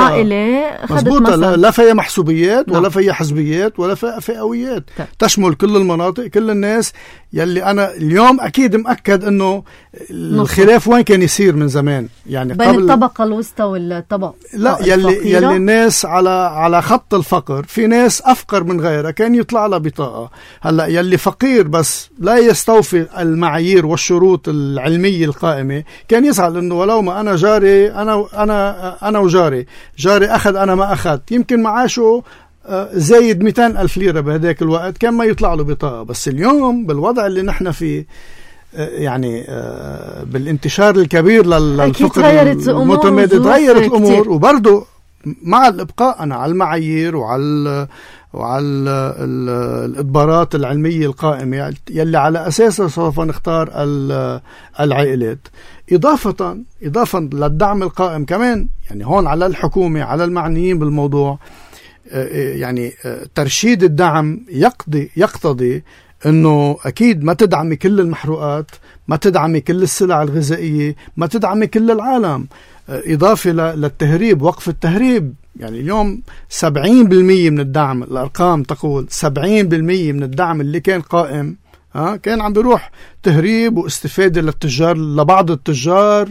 مضبوطة لا فيها محسوبيات ولا فيها حزبيات ولا فيها فئويات، تشمل كل المناطق كل الناس. يلي أنا اليوم أكيد مأكد أنه الخلاف وين كان يصير من زمان، يعني بين قبل الطبقة الوسطى والطبقة لا يلي الناس على خط الفقر، في ناس أفقر من غيرها كان يطلع لها بطاقة. هلا يلي فقير بس لا يستوفي المعايير والشروط العلمية القائمة كان يزعل إنه ولو ما أنا جاري أنا وجاري أخذ أنا ما أخذت، يمكن معاشه زايد 200,000 ليرة بهداك الوقت كان ما يطلع له بطاقة. بس اليوم بالوضع اللي نحن فيه يعني بالانتشار الكبير للفقر المتمادد تغيرت الأمور، وبرضه مع الإبقاء أنا على المعايير وعلى الإجبارات العلمية القائمة يلي على أساسها سوف نختار العائلات، إضافة للدعم القائم كمان. يعني هون على الحكومة على المعنيين بالموضوع يعني ترشيد الدعم يقتضي انه اكيد ما تدعمي كل المحروقات، ما تدعمي كل السلع الغذائية، ما تدعمي كل العالم، اضافة للتهريب، وقف التهريب. يعني اليوم 70% من الدعم، الارقام تقول 70% من الدعم اللي كان قائم كان عم بيروح تهريب واستفادة للتجار، لبعض التجار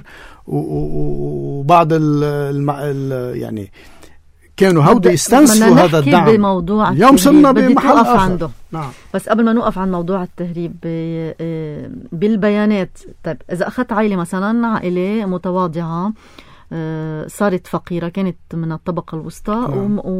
وبعض يعني كانوا هودي يستنسفوا هذا الدعم. اليوم صرنا بمحل آخر عنده. نعم. بس قبل ما نوقف عن موضوع التهريب بالبيانات، طيب إذا أخذت عائلة مثلا، عائلة متواضعة صارت فقيرة، كانت من الطبقة الوسطى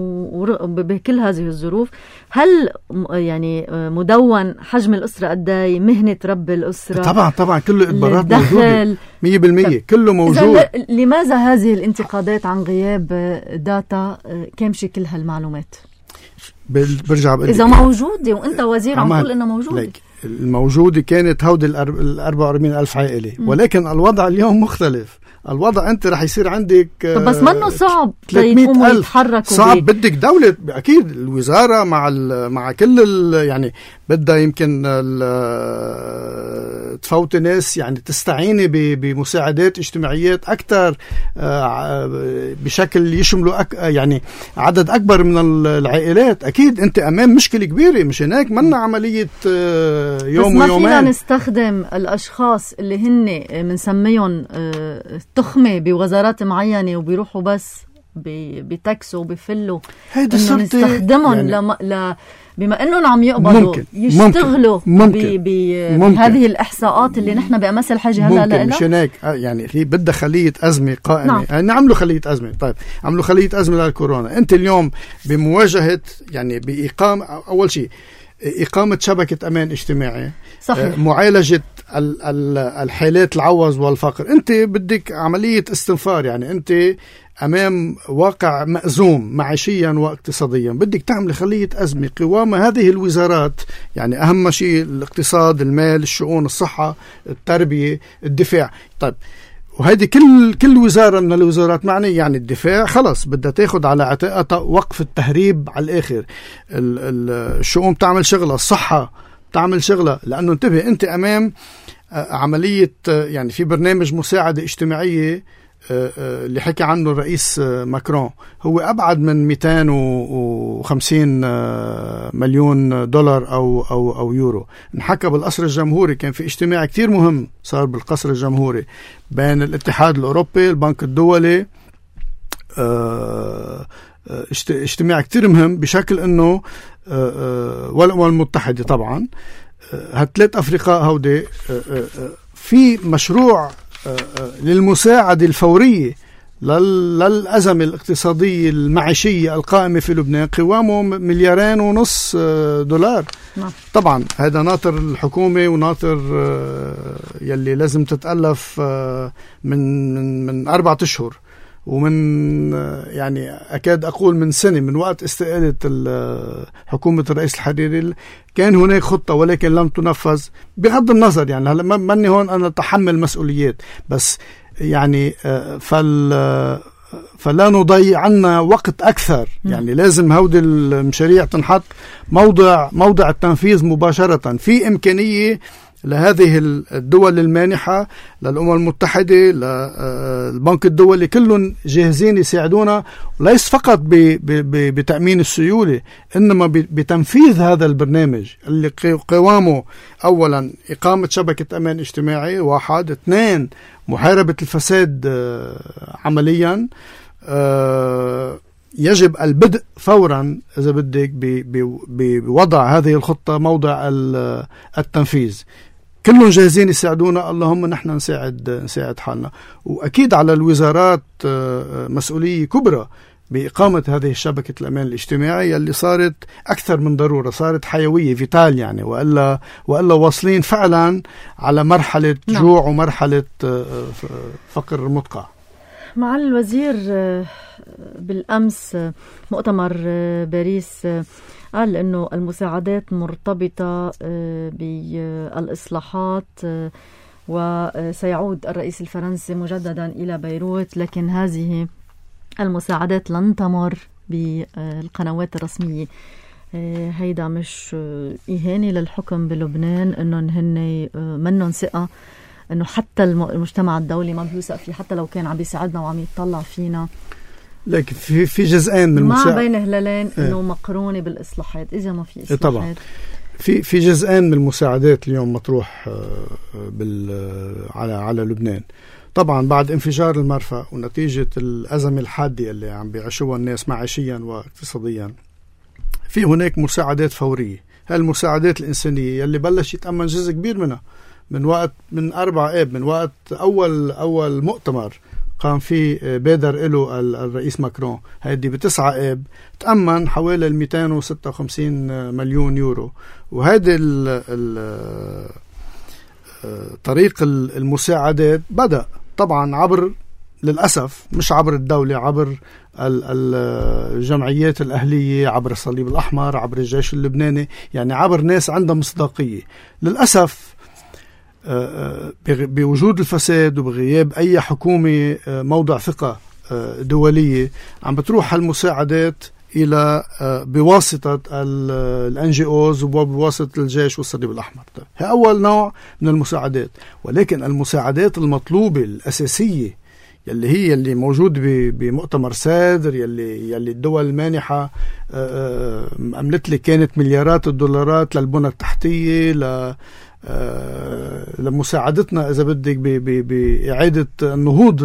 وبكل هذه الظروف، هل يعني مدون حجم الأسرة قداي، مهنة رب الأسرة؟ طبعا كله إجبارات موجودة 100%، كله موجود. لماذا هذه الانتقادات عن غياب داتا كامشة كل هالمعلومات؟ برجع بقول إذا موجودة وأنت وزير عم تقول إنها موجودة. الموجودة كانت هودي 44,000 عائلة، ولكن الوضع اليوم مختلف. الوضع أنت رح يصير عندك بس منه صعب 300,000 صعب، بدك دولة أكيد، الوزارة مع كل يعني بدها يمكن تفوت ناس يعني تستعيني بمساعدات اجتماعيات أكثر بشكل يشملوا يعني عدد أكبر من العائلات. أكيد أنت أمام مشكلة كبيرة، مش هناك منا عملية يوم ويومين. بس ما فينا نستخدم الأشخاص اللي هن منسميهم تخمة بوزارات معينة وبيروحوا بس بتكسوا وبفلوا، نستخدمهم يعني بما انهم عم يقبضوا يشتغلوا بهذه الاحصاءات اللي نحن بأمس الحاجه هلا لها. مش هناك يعني في بدها خليه ازمه قائمه. يعني عملوا خليه ازمه. طيب عملوا خليه ازمه للكورونا. انت اليوم بمواجهه يعني باقامه، اول شيء اقامه شبكه امان اجتماعي، صحيح. معالجه الحالات العوز والفقر. انت بدك عمليه استنفار، يعني انت أمام واقع مأزوم معيشيا واقتصاديا، بدك تعمل خلية أزمة قوام هذه الوزارات، يعني أهم شيء الاقتصاد، المال، الشؤون، الصحة، التربية، الدفاع. طيب وهذه كل وزارة من الوزارات معنية. يعني الدفاع خلص بدها تاخد على عتاقها وقف التهريب على الآخر. الشؤون تعمل شغلة، الصحة تعمل شغلة، لأنه انتبه أنت أمام عملية. يعني في برنامج مساعدة اجتماعية اللي حكي عنه الرئيس ماكرون، هو أبعد من 250 مليون دولار أو يورو. انحكى بالقصر الجمهوري، كان في اجتماع كتير مهم صار بالقصر الجمهوري بين الاتحاد الأوروبي، البنك الدولي، اجتماع كتير مهم، بشكل أنه والأمم المتحدة طبعا هالثلاث أفرقاء هودي في مشروع للمساعدة الفورية للأزمة الاقتصادية المعيشية القائمة في لبنان، قوامه $2.5 مليار. طبعا هذا ناطر الحكومة وناطر يلي لازم تتألف من 4 أشهر، ومن يعني أكاد أقول من سنة، من وقت استقالة حكومة الرئيس الحريري كان هناك خطة ولكن لم تنفذ. بغض النظر يعني هلا مني هون أنا أتحمل مسؤوليات، بس يعني فلا نضيع عنا وقت أكثر. يعني لازم هودي المشاريع تنحط موضع التنفيذ مباشرة. في إمكانية لهذه الدول المانحة، للأمم المتحدة، للبنك الدولي، كلهم جاهزين يساعدونا، وليس فقط بتأمين السيولة، إنما بتنفيذ هذا البرنامج اللي قوامه أولا إقامة شبكة أمان اجتماعي، 1، 2 محاربة الفساد عمليا. يجب البدء فورا إذا بدك بوضع هذه الخطة موضع التنفيذ. كلهم جاهزين يساعدونا، اللهم نحن نساعد حالنا. وأكيد على الوزارات مسؤولية كبرى بإقامة هذه الشبكة الأمان الاجتماعي اللي صارت أكثر من ضرورة، صارت حيوية فيتال يعني، وإلا واصلين فعلا على مرحلة جوع ومرحلة فقر مدقع. مع الوزير بالأمس مؤتمر باريس قال أنه المساعدات مرتبطة بالإصلاحات، وسيعود الرئيس الفرنسي مجددا إلى بيروت، لكن هذه المساعدات لن تمر بالقنوات الرسمية. هيدا مش إهانة للحكم بلبنان أنهم هن منهم ثقة أنه حتى المجتمع الدولي ما بيوثق فيه، حتى لو كان عم بيساعدنا وعم يطلع فينا؟ لكن في جزئين من ما بين هلالين انه مقرونه بالاصلاحات. اذا ما في اصلاحات طبعا في جزئين من المساعدات اليوم مطروح على لبنان. طبعا بعد انفجار المرفأ ونتيجة الأزمة الحادة اللي عم بيعيشوها الناس معيشيا واقتصاديا، في هناك مساعدات فورية. هالمساعدات الإنسانية اللي بلش يتأمن جزء كبير منها من 4 آب، من وقت أول مؤتمر قام فيه بادر له الرئيس ماكرون، هيدي ب9 آب تأمن حوالي 256 مليون يورو. وهذا طريق المساعدات بدأ طبعا عبر، للأسف مش عبر الدولة، عبر الجمعيات الأهلية، عبر الصليب الأحمر، عبر الجيش اللبناني، يعني عبر ناس عندها مصداقية. للأسف بوجود الفساد وبغياب أي حكومة موضع ثقة دولية عم بتروح هالمساعدات إلى بواسطة الNGOs وبواسطة الجيش والصليب الأحمر. هي أول نوع من المساعدات. ولكن المساعدات المطلوبة الأساسية اللي موجود بمؤتمر سادر، يلي الدول المانحة أملت لي كانت مليارات الدولارات للبنى التحتية، لمساعدتنا إذا بدك بإعادة النهوض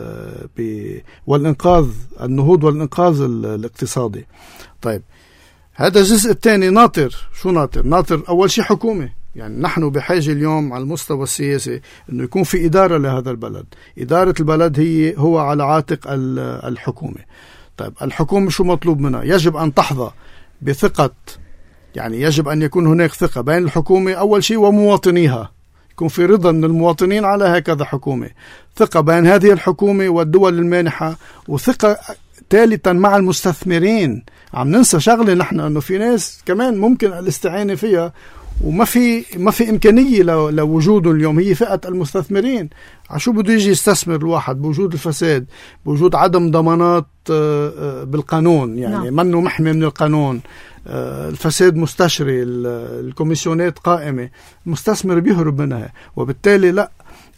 والإنقاذ الاقتصادي. طيب هذا الجزء الثاني ناطر. شو ناطر أول شيء حكومة. يعني نحن بحاجة اليوم على المستوى السياسي أنه يكون في إدارة لهذا البلد. إدارة البلد هو على عاتق الحكومة. طيب الحكومة شو مطلوب منها؟ يجب أن تحظى بثقة، يعني يجب أن يكون هناك ثقة بين الحكومة أول شيء ومواطنيها، يكون في رضا من المواطنين على هكذا حكومة، ثقة بين هذه الحكومة والدول المانحة، وثقة ثالثا مع المستثمرين. عم ننسى شغلة نحن، أنه في ناس كمان ممكن الاستعانة فيها وما في إمكانية لوجوده اليوم. هي فئة المستثمرين. عشو بده يجي يستثمر الواحد بوجود الفساد، بوجود عدم ضمانات بالقانون، يعني منه محمي من القانون، الفساد مستشري، الكوميسيونات قائمة، المستثمر بيهرب منها. وبالتالي لا،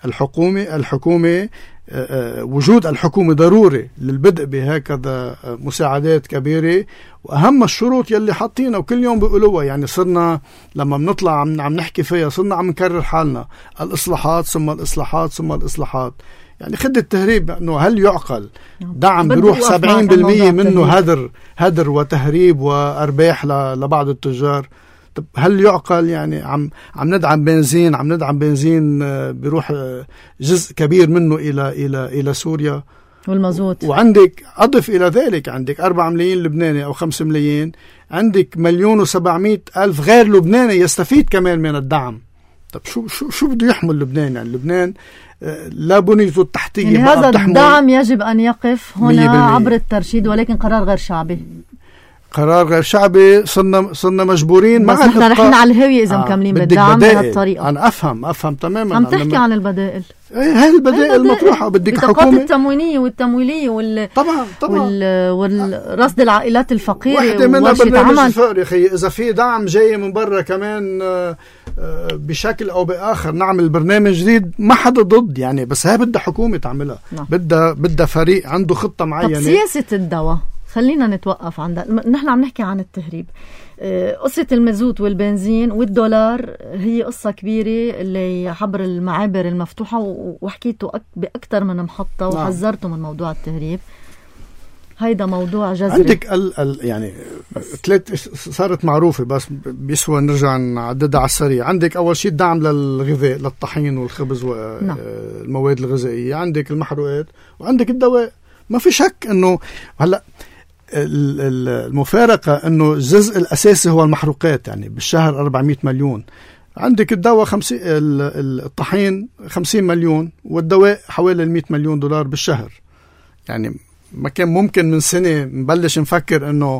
الحكومة وجود الحكومة ضروري للبدء بهكذا مساعدات كبيرة. وأهم الشروط يلي حاطينها وكل يوم بيقولوها، يعني صرنا لما بنطلع عم نحكي فيها صرنا عم نكرر حالنا، الإصلاحات ثم الإصلاحات ثم الإصلاحات. يعني خد التهريب، أنه هل يعقل دعم بيروح 70% منه هدر وتهريب وأرباح لبعض التجار؟ طب هل يعقل؟ يعني عم ندعم بنزين بيروح جزء كبير منه إلى سوريا والمازوت. وعندك أضف إلى ذلك عندك 4 ملايين لبناني أو 5 ملايين، عندك 1,700,000 غير لبناني يستفيد كمان من الدعم. طب شو بده يحمل لبنان؟ يعني لبنان لا بنيته التحتية يعني هذا الدعم يجب أن يقف هنا عبر الترشيد، ولكن قرار غير شعبي. قرار غير شعبي صرنا مجبورين. بس نحن رايحين على الهوية إذا مكملين بالدعم بهالطريقة. أنا أفهم تماما. عم تحكي عن البدائل. هاي البدائل المطروحة. بدك حكومة التموينية والتمويلية طبعا والرصد العائلات الفقيرة. واحدة منها برنامج الفقر. أخي إذا في دعم جاي من برا كمان بشكل أو بآخر نعمل برنامج جديد، ما حدا ضد يعني، بس هاي بدها حكومة تعملها. بدها فريق عنده خطة معينة. طب سياسة الدواء خلينا نتوقف عندها. نحن عم نحكي عن التهريب. قصة المازوت والبنزين والدولار هي قصة كبيرة اللي عبر المعابر المفتوحة، وحكيته بأكثر من محطة وحذرته من موضوع التهريب. هيدا موضوع جذري. عندك يعني ثلاث صارت معروفة، بس بيسوى نرجع نعددها على السريع. عندك أول شيء الدعم للغذاء، للطحين والخبز والمواد الغذائية، عندك المحروقات، وعندك الدواء. ما في شك إنه هلأ المفارقة أنه الجزء الأساسي هو المحروقات، يعني بالشهر 400 مليون. عندك الدواء 50، الطحين 50 مليون، والدواء حوالي 100 مليون دولار بالشهر. يعني ما كان ممكن من سنة نبلش نفكر أنه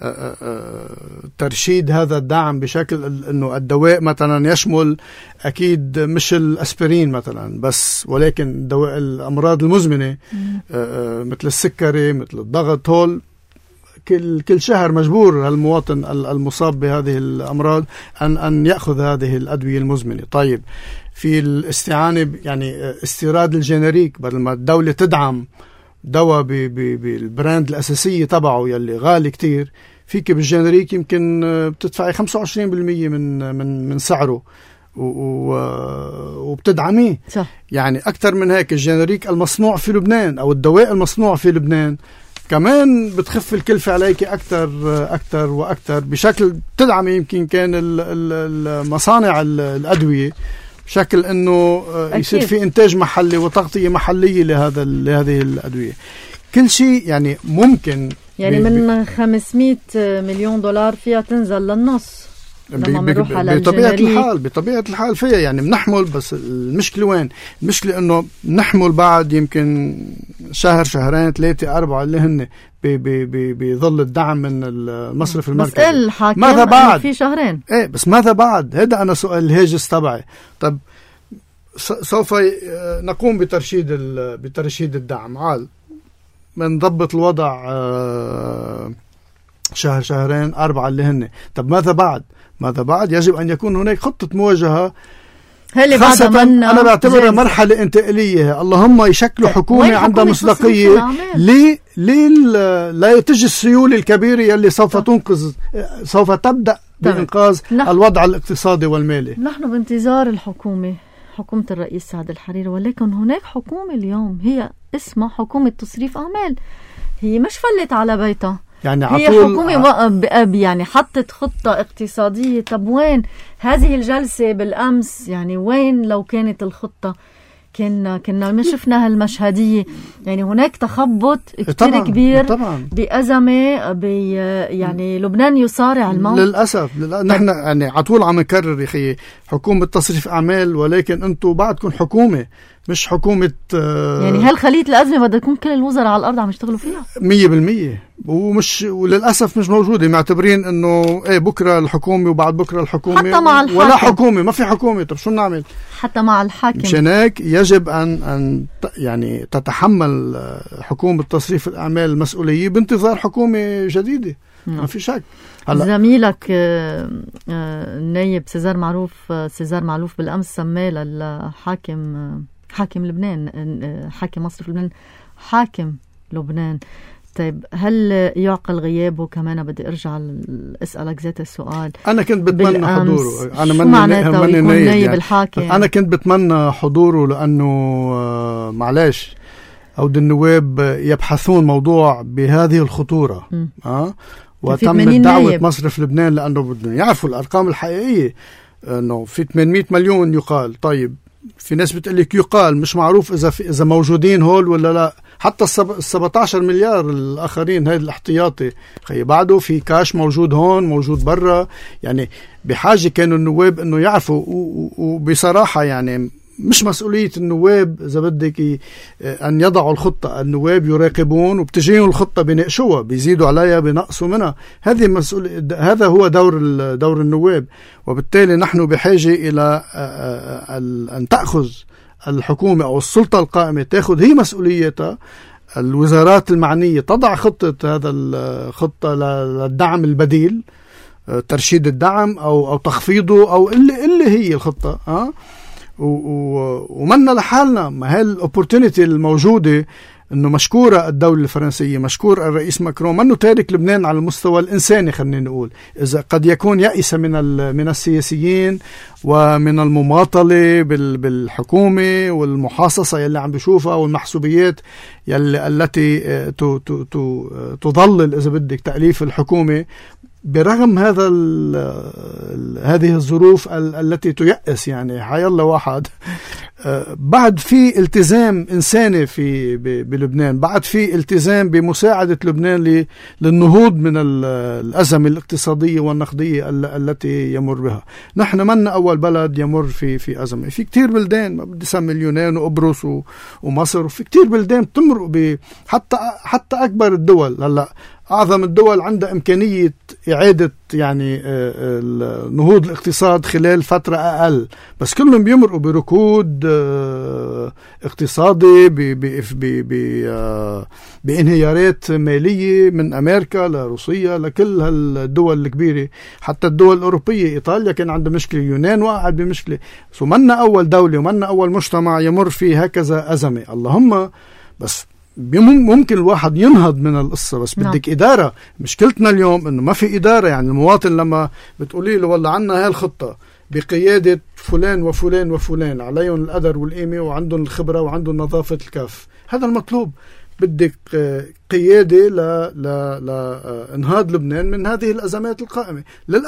ترشيد هذا الدعم بشكل أنه الدواء مثلا يشمل أكيد مش الأسبرين مثلا بس، ولكن دواء الأمراض المزمنة مثل السكري مثل الضغط. هول كل شهر مجبور المواطن المصاب بهذه الأمراض أن يأخذ هذه الأدوية المزمنة. طيب في الاستعانة يعني استيراد الجينيريك، بدل ما الدولة تدعم دواء بالبراند الأساسية تبعه يلي غالي كتير، فيك بالجينيريك يمكن بتدفعي 25% من سعره وبتدعميه. يعني أكثر من هيك الجينيريك المصنوع في لبنان أو الدواء المصنوع في لبنان كمان بتخف الكلفة عليك أكثر وأكثر، بشكل تدعم يمكن كان المصانع الأدوية بشكل أنه يصير في إنتاج محلي وتغطية محلية لهذه الأدوية. كل شيء يعني ممكن، يعني من 500 مليون دولار فيها تنزل للنص بطبيعة الحال فيها. يعني بنحمل، بس المشكلة وين؟ المشكلة انه نحمل بعد يمكن شهر شهرين 3 4 اللي هن بظل الدعم من المصرف المركزي. ماذا بعد؟ في شهرين. بس ماذا بعد؟ هذا انا سؤال الهاجس تبعي. طب سوف نقوم بترشيد الدعم، عال بنضبط الوضع شهر شهرين 4 اللي هن. طب ماذا بعد؟ يجب أن يكون هناك خطة مواجهة. خاصة أنا بعتبرها مرحلة انتقالية. اللهم يشكلوا حكومة عندها مصداقية. ليه لا تجي السيولة الكبيرة يلي سوف تبدأ بإنقاذ الوضع الاقتصادي والمالي. نحن بانتظار حكومة الرئيس سعد الحريري، ولكن هناك حكومة اليوم هي اسمها حكومة تصريف أعمال. هي مش فلت على بيتها، يعني هي حكومة يعني حطت خطة اقتصادية. طب وين هذه الجلسة بالأمس؟ يعني وين لو كانت الخطة؟ كنا ما شفنا هالمشهدية. يعني هناك تخبط كتير كبير بأزمة يعني لبنان يصارع الموت للأسف. نحن يعني على طول عم نكرر يا أخي حكومة تصريف أعمال، ولكن أنتوا بعدكم حكومة مش حكومة. يعني هالخلية الأزمة بدها تكون كل الوزراء على الأرض عم يشتغلوا فيها 100%. وللأسف مش موجودة، معتبرين انه ايه بكرة الحكومة وبعد بكرة الحكومة، حتى مع الحاكم. ولا حكومة، ما في حكومة. طب شو نعمل؟ حتى مع الحاكم. مشان هيك يجب أن يعني تتحمل حكومة تصريف الأعمال المسؤولية بانتظار حكومة جديدة. ما في شك. زميلك النايب سيزار معروف بالأمس سماه حاكم لبنان، حاكم مصرف لبنان حاكم لبنان. طيب هل يعقل غيابه كمان؟ بدي ارجع اسالك ذات السؤال. انا كنت بتمنى حضوره. انا شو معناته يكون نايب يعني الحاكم؟ انا كنت بتمنى حضوره لانه معلش عود النواب يبحثون موضوع بهذه الخطوره. وتم دعوه مصرف لبنان لانه بدهم يعرفوا الارقام الحقيقيه، انه في 800 مليون يقال. طيب في ناس بتقلك يقال، مش معروف إذا موجودين هول ولا لا. حتى 17 مليار الآخرين هاي الاحتياطي بعده في كاش موجود هون موجود برا. يعني بحاجة كانوا النواب إنه يعرفوا. وبصراحة يعني مش مسؤولية النواب إذا بدك أن يضعوا الخطة. النواب يراقبون وبتجيهم الخطة بنقشوها، بيزيدوا عليها بنقصوا منها. هذه مسؤولية، هذا هو دور النواب. وبالتالي نحن بحاجة إلى أن تأخذ الحكومة أو السلطة القائمة تأخذ هي مسؤوليتها. الوزارات المعنية تضع هذا الخطة للدعم البديل، ترشيد الدعم أو تخفيضه أو اللي هي الخطة. ومنا لحالنا. ما هي الأوبورتونيتي الموجودة، انه مشكورة الدولة الفرنسية، مشكور الرئيس ماكرون، منه تارك لبنان على المستوى الإنساني. خلينا نقول إذا قد يكون يأس من السياسيين ومن المماطلة بالحكومة والمحاصصة يلي عم بيشوفها والمحسوبيات التي تضلل إذا بدك تأليف الحكومة. برغم هذه الظروف التي تيأس، يعني حي الله واحد. بعد في التزام إنساني بلبنان، بعد في التزام بمساعدة لبنان للنهوض من الأزمة الاقتصادية والنقدية التي يمر بها. نحن منا أول بلد يمر في أزمة. في كتير بلدان، ما بدي أسمي اليونان وقبرص ومصر، وفي كتير بلدان تمرق حتى أكبر الدول. هلا أعظم الدول عندها إمكانية إعادة يعني نهوض الاقتصاد خلال فترة أقل، بس كلهم بيمرقوا بركود اقتصادي، بانهيارات مالية من أمريكا لروسيا لكل هالدول الكبيرة. حتى الدول الأوروبية، إيطاليا كان عندها مشكلة، اليونان وقعت بمشكلة. منا أول دولة ومنا أول مجتمع يمر فيه هكذا أزمة. اللهم بس ممكن الواحد ينهض من القصة، بس بدك إدارة. مشكلتنا اليوم إنه ما في إدارة. يعني المواطن لما بتقولي له والله عنا هاي الخطة بقيادة فلان وفلان وفلان، عليهم القدر والقيمة وعندهم الخبرة وعندهم نظافة الكاف، هذا المطلوب. بدك قيادة لإنهاض لبنان من هذه الأزمات القائمة.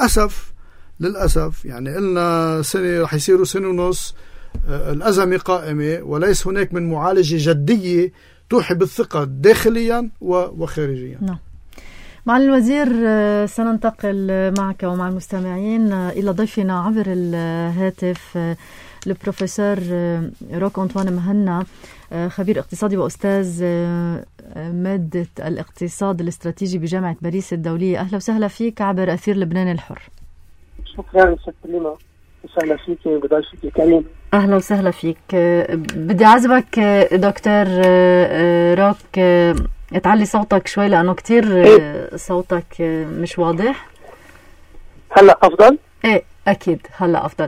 للأسف يعني قلنا سنة رح يصيروا سنة ونص الأزمة قائمة، وليس هناك من معالجة جدية توحي بالثقة داخليا وخارجيا. نعم. مع الوزير سننتقل معك ومع المستمعين إلى ضيفنا عبر الهاتف البروفيسور روك أنطوان مهنا، خبير اقتصادي وأستاذ مادة الاقتصاد الاستراتيجي بجامعة باريس الدولية. أهلا وسهلا فيك عبر أثير لبنان الحر. شكرا ستليمة، وسهلا فيك وبضيفك الكريم. أهلا وسهلا فيك. بدي أعزبك دكتور روك تعلي صوتك شوي لأنه كتير صوتك مش واضح. هلأ أفضل؟ إيه أكيد هلأ أفضل.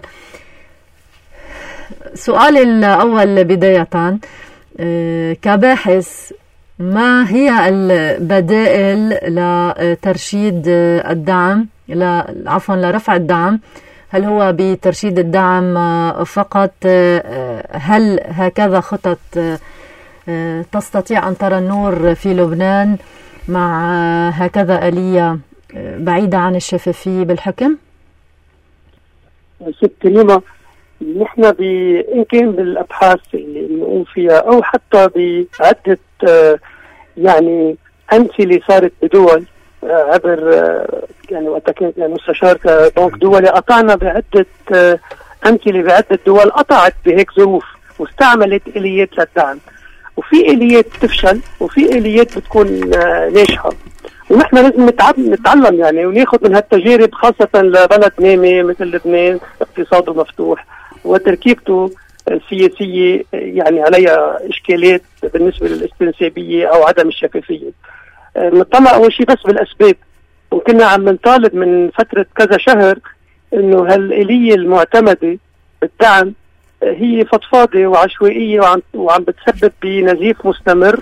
سؤالي الأول بداية، كباحث ما هي البدائل لترشيد الدعم لرفع الدعم؟ هل هو بترشيد الدعم فقط؟ هل هكذا خطط تستطيع أن ترى النور في لبنان مع هكذا آلية بعيدة عن الشفافية بالحكم؟ ست كريمة، نحن إن كان بالأبحاث اللي نقوم فيها أو حتى بعدة يعني أمثلة صارت بدول عبر يعني وقت كنت مستشار كبنك دولي، قطعنا بعدة أمثلة بعدة دول قطعت بهيك ظروف واستعملت آليات للدعم. وفي آليات تفشل وفي آليات بتكون ناجحة. ونحن لازم نتعلم يعني وناخذ من هالتجارب، خاصة لبلد نامي مثل لبنان اقتصاده مفتوح وتركيبته السياسية يعني عليها إشكالات بالنسبة للاستنسابية أو عدم الشفافية. نطلع أول شيء بس بالأسباب، وكنا عم نطالب من فترة كذا شهر إنه هالآلية المعتمدة بالدعم هي فضفاضة وعشوائية وعم بتسبب بنزيف مستمر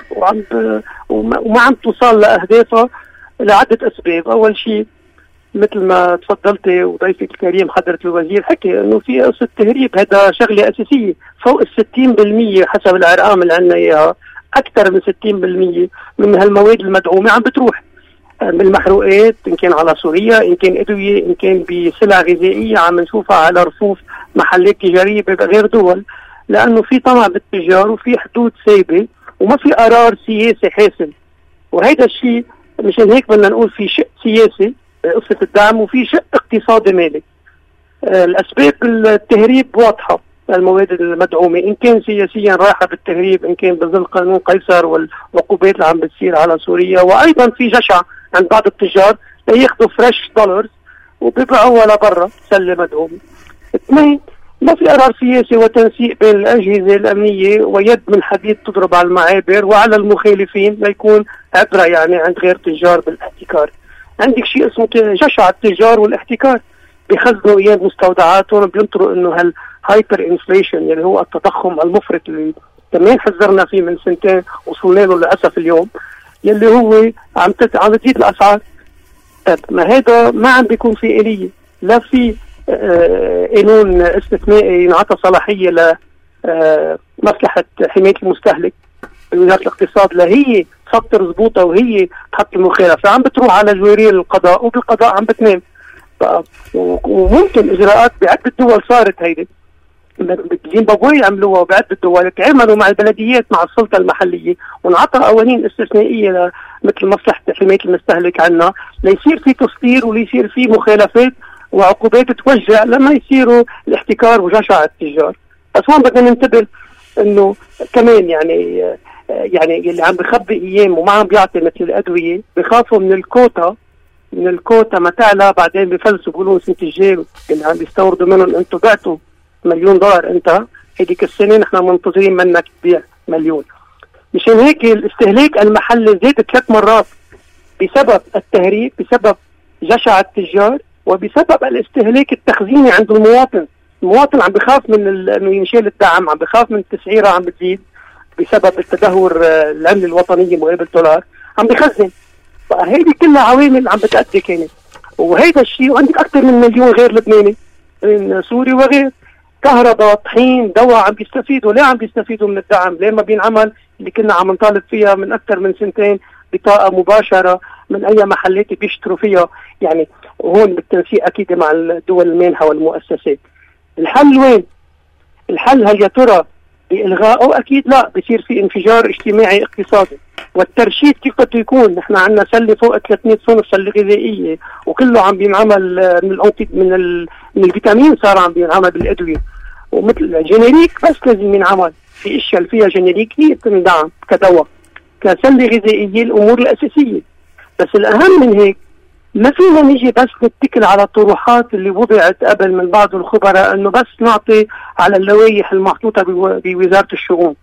وما عم توصل لأهدافها لعدة أسباب. أول شيء مثل ما تفضلتي وضيفك الكريم حضرة الوزير حكي انه في قصة تهريب، هذا شغلة اساسية. فوق 60% حسب الارقام اللي عندنا اياها، اكثر من 60% من هالمواد المدعومة عم بتروح بالمحروقات، ان كان على سوريا، ان كان ادوية، ان كان بسلع غذائية عم نشوفها على رفوف محلات تجارية بغير دول، لانه في طمع بالتجار وفي حدود سايبة وما في قرار سياسي حاسم. وهذا الشيء مشان هيك بدنا نقول في شق سياسي قصة الدعم وفي شق اقتصادي مالي. الأسباب التهريب واضحة، المواد المدعومة إن كان سياسيا رايحة بالتهريب، إن كان بظل قانون قيصر والعقوبات اللي عم بتصير على سوريا، وأيضا في جشع عند بعض التجار لياخذوا فريش دولارز وبيبيعوها لبرا سلة مدعومة. اثنين، ما في قرار سياسي وتنسيق بين الأجهزة الأمنية ويد من حديد تضرب على المعابر وعلى المخالفين ليكون عبرة يعني عند غير تجار بالاحتكار. عندك شيء اسمه جشع التجار والاحتكار، بيخزنوا اياه بمستودعاتهم، بينطروا انه هالهايبر انفليشن اللي هو التضخم المفرط اللي كمان حذرنا فيه من سنتين وصلنا له للاسف اليوم، يلي هو عم تزيد الاسعار. طيب ما هذا ما عم بيكون في آلية، لا في قانون استثنائي ينعطى صلاحية لمصلحة حماية المستهلك بوزارة الاقتصاد، لا هي تفكر زبوطة وهي تحط المخالفة، عم بتروح على جويرية القضاء وبالقضاء عم بتنام. وممكن إجراءات بعدة دول صارت هيدي، بزيمبابوي عملوها وبعدة دول تعملوا مع البلديات مع السلطة المحلية ونعطى قوانين استثنائية مثل مصلحة حماية المستهلك عنا ليصير في تسطير وليصير في مخالفات وعقوبات توجع لما يصيروا الاحتكار وجشع التجار. بس هون بدنا ننتبه انه كمان يعني اللي عم بخبي ايام وما عم بيعطي مثل الادويه بخافوا من الكوتا ما تعلى، بعدين بفلسوا بيقولوا السنه الجايه اللي عم بيستوردوا منهم انتم بعتوا $1,000,000 انت هذيك السنه نحن منتظرين منك تبيع 1,000,000. مشان هيك الاستهلاك المحلي زاد 3 مرات بسبب التهريب، بسبب جشع التجار، وبسبب الاستهلاك التخزيني عند المواطن. المواطن عم بخاف من انه ينشال الدعم، عم بخاف من التسعيره عم بتزيد بسبب التدهور العمله الوطنيه مقابل $، عم بخزن. فهيدي كلها عوامل عم بتأدي كانت، وهيدا الشيء وعندك اكثر من 1,000,000 غير لبناني من سوري وغير، كهرباء، طحين، دواء عم بيستفيدوا. ليه عم بيستفيدوا من الدعم؟ ليه ما بينعمل اللي كنا عم نطالب فيها من اكثر من سنتين، بطاقه مباشره من اي محلات بيشتروا فيها؟ يعني وهون بالتنسيق اكيد مع الدول المانحه والمؤسسات. الحل وين؟ الحل هل يا ترى بإلغائه؟ أكيد لا، بصير في انفجار اجتماعي اقتصادي. والترشيد كيف بده يكون؟ نحن عندنا سلة فوق 300 صنف سلة غذائية وكله عم بينعمل من الفيتامين، صار عم بينعمل بالأدوية، ومثل جينيريك بس لازم ينعمل في اشياء اللي فيها جينيريك هي بتندعم كدواء كسلة غذائية، الأمور الأساسية. بس الأهم من هيك ما فينا نيجي بس نتكل على الطروحات اللي وضعت قبل من بعض الخبراء انه بس نعطي على اللوائح المحطوطه بوزاره الشؤون،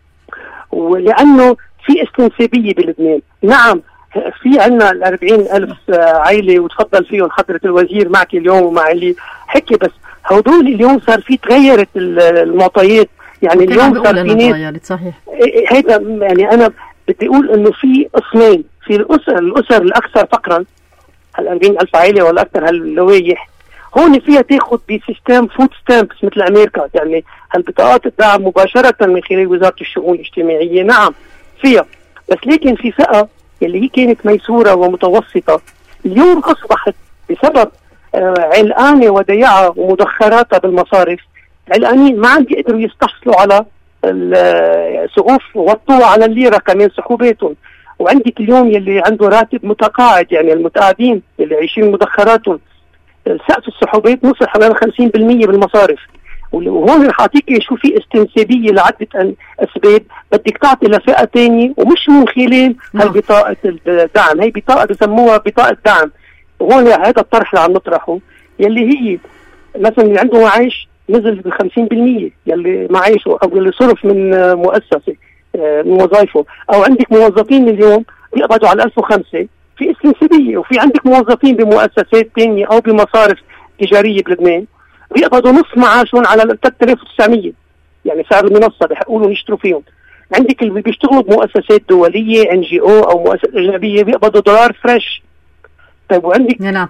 ولانه في استنسابيه بلبنان. نعم في عندنا 40,000 عائله وتفضل فيهم حضره الوزير معك اليوم ومع اللي حكي، بس هدول اليوم صار في تغيرت المعطيات. يعني اليوم صار في ناس صحيح. هيدا يعني انا بدي اقول انه في قسمين، في الاسر الاكثر فقرا 40,000 عائلة ولا أكثر هاللوائح، هون فيها تاخذ بسيستم فود ستامبس مثل أمريكا، يعني هالبطاقات الدعم مباشرة من خلال وزارة الشؤون الاجتماعية. نعم فيها، بس لكن في فئة اللي هي كانت ميسورة ومتوسطة اليوم أصبحت بسبب علقانة وديعة ومدخراتها بالمصارف، علقانين ما عم بيقدروا يستحصلوا على السقوف وطوا على الليرة كمان سحوباتهم. وعندك اليوم يلي عنده راتب متقاعد، يعني المتقاعدين اللي عايشين مدخراتهم، سقف السحوبات وصل حوالي 50% بالمصارف. وهون رح اعطيك شو في استنسابيه لعده اسباب. بدك تعطي لفئه ثانيه ومش من خلال هاي بطاقه الدعم، هي بطاقه بسموها بطاقه دعم. وهون هذا الطرح اللي عم نطرحه يلي هي مثلا اللي عنده معاش نزل ب 50% يلي معاشه او اللي صرف من مؤسسه من وظائفه، او عندك موظفين اليوم بيقبضوا على 1005 في استنسابيه، وفي عندك موظفين بمؤسسات ثانيه او بمصارف تجاريه بلبنان بيقبضوا نص معاشهم على 3900 يعني سعر المنصه بحقوا لهم يشتروا فيهم. عندك اللي بيشتغلوا بمؤسسات دوليه NGO او مؤسسات اجنبيه بيقبضوا دولار فريش. طيب وعندك يعني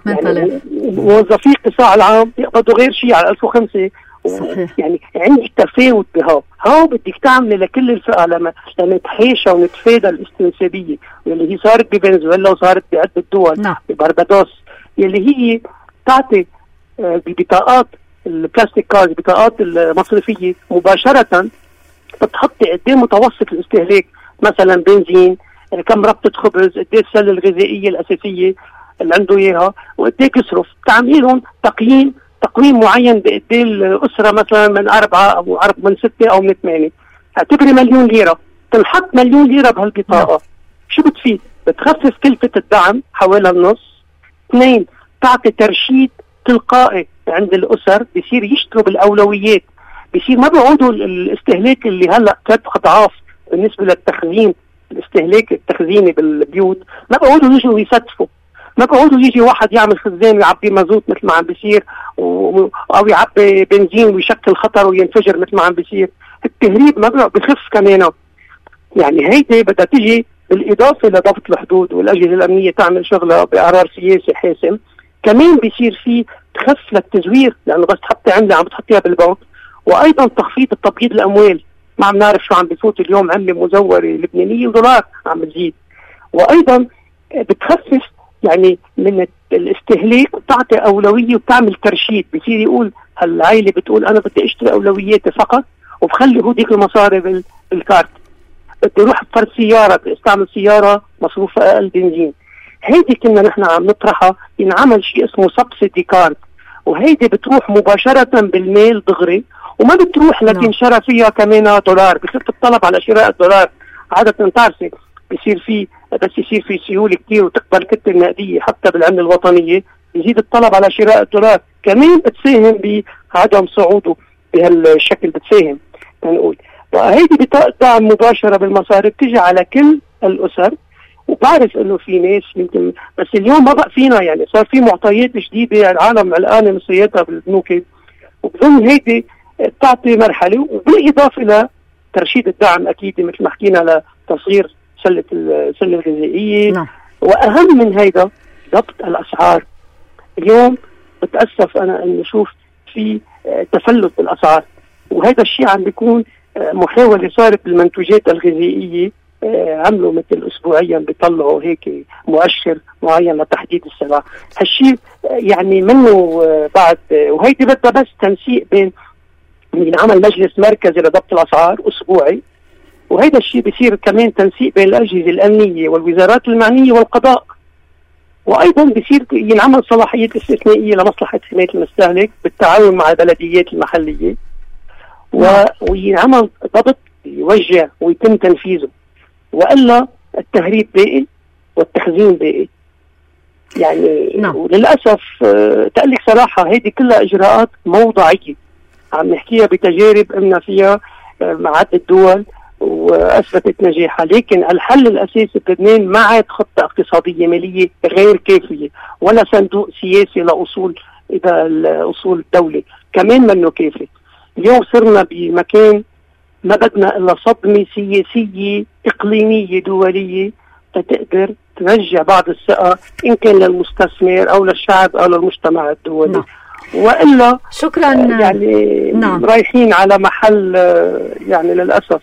موظفي القطاع العام بيقبضوا غير شيء على 1005. يعني عندك تفاوت هاو بدك تعملي لكل الفئة لما نتحاشى ونتفادى الاستنسابية واللي هي صارت بفنزويلا وصارت بعدة دول ببربادوس، يلي هي تعطي ببطاقات البلاستيك كارد بطاقات المصرفية مباشرة بتحطي قدام متوسط الاستهلاك، مثلا بنزين، كم ربطة خبز، قديه السلة الغذائية الأساسية اللي عنده إياها وقديه يصرف، تعملي لهم تقويم معين بقديه الأسرة مثلا من 4 أو من 6 أو من 8. اعتبري 1,000,000 ليرة، تنحط 1,000,000 ليرة بهالبطاقة. شو بتفيد؟ بتخفف كلفة الدعم حوالي النص. 2 تعطي ترشيد تلقائي عند الأسر، بيصير يشتروا بالأولويات، بيصير ما بيعودوا الاستهلاك اللي هلأ 3 أضعاف بالنسبة للتخزين، الاستهلاك التخزيني بالبيوت ما بيعودوا يجوا يستفوا، ما بيعودوا يجي واحد يعمل خزان ويعبي مازوت مثل ما عم بيصير او يعبي بنزين ويشكل خطر وينفجر مثل ما عم بيصير. التهريب ما بخف كمان. يعني هيدي بدها تجي بالاضافه لضبط الحدود والاجهزه الامنيه تعمل شغلها بقرار سياسي حاسم، كمان بيصير في تخف للتزوير لانه بس تحطي عمله عم بتحطيها بالبنك، وايضا تخفيض التبييض الاموال. ما عم نعرف شو عم بفوت اليوم عمله مزوره لبنانيه ودولار عم بتزيد، وايضا بتخفف يعني من الاستهلاك وتعطي أولوية وبتعمل ترشيد. بيصير يقول هالعائلة بتقول أنا بدي أشتري أولوياتي فقط وبخلي هوديك المصاري بالكارت، بدي أروح بفرد سيارة، بدي استعمل سيارة مصروفها أقل بنزين. هيدي كنا نحن عم نطرحها، ينعمل شيء اسمه سبسيدي كارد، وهيدي بتروح مباشرة بالميل دغري وما بتروح لتنشرى فيها كمان دولار، بخف الطلب على شراء الدولار. عادة تعرفي بيصير في بس يصير في سيولة كتير وتقبل الكتلة النقدية حتى بالعملة الوطنية، يزيد الطلب على شراء الدولار، كمان بتساهم بعدم صعوده بهالشكل، بتساهم نقول. وهيدي بطاقة دعم مباشرة بالمصاري بتجي على كل الأسر. وبعرف انه في ناس يمكن بس اليوم ما بقى فينا، يعني صار في معطيات جديدة العالم علقانة مصرياتها بالبنوك، وبظن هيدي بتعطي مرحلة، وبالإضافة لترشيد الدعم أكيد مثل ما حكينا لتصغير سلة الغذائية. وأهم من هيدا ضبط الأسعار. اليوم بتأسف أنا أن نشوف في تفلت بالأسعار، وهذا الشيء عم بيكون محاولة صارت بالمنتوجات الغذائية. عملوا مثل أسبوعيا بيطلعوا هيك مؤشر معين لتحديد السلع. هالشيء يعني منه بعد، وهيدي بدها بس تنسيق بين ينعمل مجلس مركزي لضبط الأسعار أسبوعي، وهذا الشيء بيصير كمان تنسيق بين الأجهزة الأمنية والوزارات المعنية والقضاء، وأيضا بيصير ينعمل صلاحيات استثنائية لمصلحة حماية المستهلك بالتعاون مع البلديات المحلية، وينعمل ضبط يوجه ويتم تنفيذه، وإلا التهريب باقي والتخزين باقي. يعني وللأسف تقلك صراحة هيدي كلها إجراءات موضعية عم نحكيها بتجارب قمنا فيها مع عدة دول وأثبتت نجاحها، لكن الحل الأساسي بلبنان ما عاد خطة اقتصادية مالية غير كافية ولا صندوق سياسي لأصول أصول الدولة كمان منه كافي. اليوم صرنا بمكان ما بدنا إلا صدمة سياسية إقليمية دولية تقدر ترجع بعض الثقة إن كان للمستثمر أو للشعب أو للمجتمع الدولي. وإلا شكرا يعني رايحين على محل يعني للأسف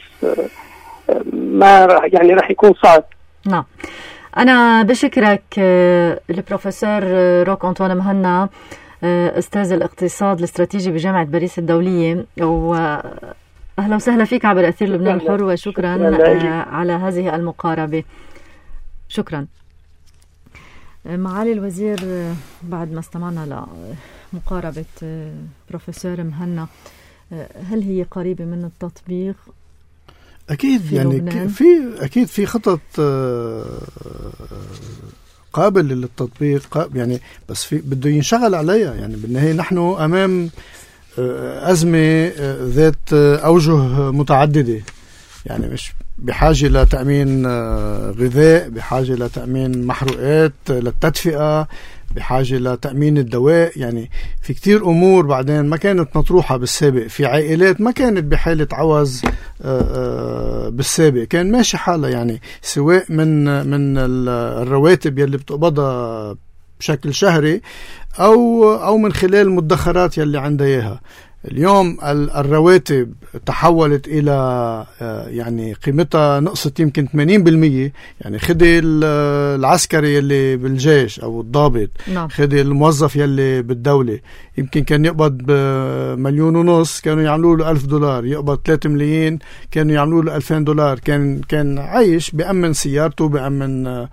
ما يعني رح يكون صعب. نعم. أنا بشكرك البروفيسور روك أنطوان مهنا، أستاذ الاقتصاد الاستراتيجي بجامعة باريس الدولية، وأهلا وسهلا فيك عبر أثير لبنان الحر، وشكرا على هذه المقاربة. شكرا. معالي الوزير، بعد ما استمعنا لمقاربة بروفيسور مهنا، هل هي قريبة من التطبيق؟ أكيد يعني أكيد في خطط قابل للتطبيق يعني، بس بده ينشغل عليها. يعني بالنهاية نحن أمام أزمة ذات أوجه متعددة، يعني مش بحاجة لتأمين غذاء، بحاجة لتأمين محروقات للتدفئة، بحاجة لتأمين الدواء. يعني في كتير أمور بعدين ما كانت مطروحة بالسابق، في عائلات ما كانت بحالة عوز بالسابق، كان ماشي حالة يعني، سواء من الرواتب يلي بتقبضها بشكل شهري أو من خلال المدخرات يلي عندها إياها. اليوم الرواتب تحولت إلى يعني قيمتها نقصت يمكن 80%. يعني خدي العسكري يلي بالجيش أو الضابط، خدي الموظف يلي بالدولة، يمكن كان يقبض $1.5 مليون، كانوا يعملوا له $1,000. يقبض 3 ملايين كانوا يعملوا له $2,000. كان عايش بأمن سيارته، بأمن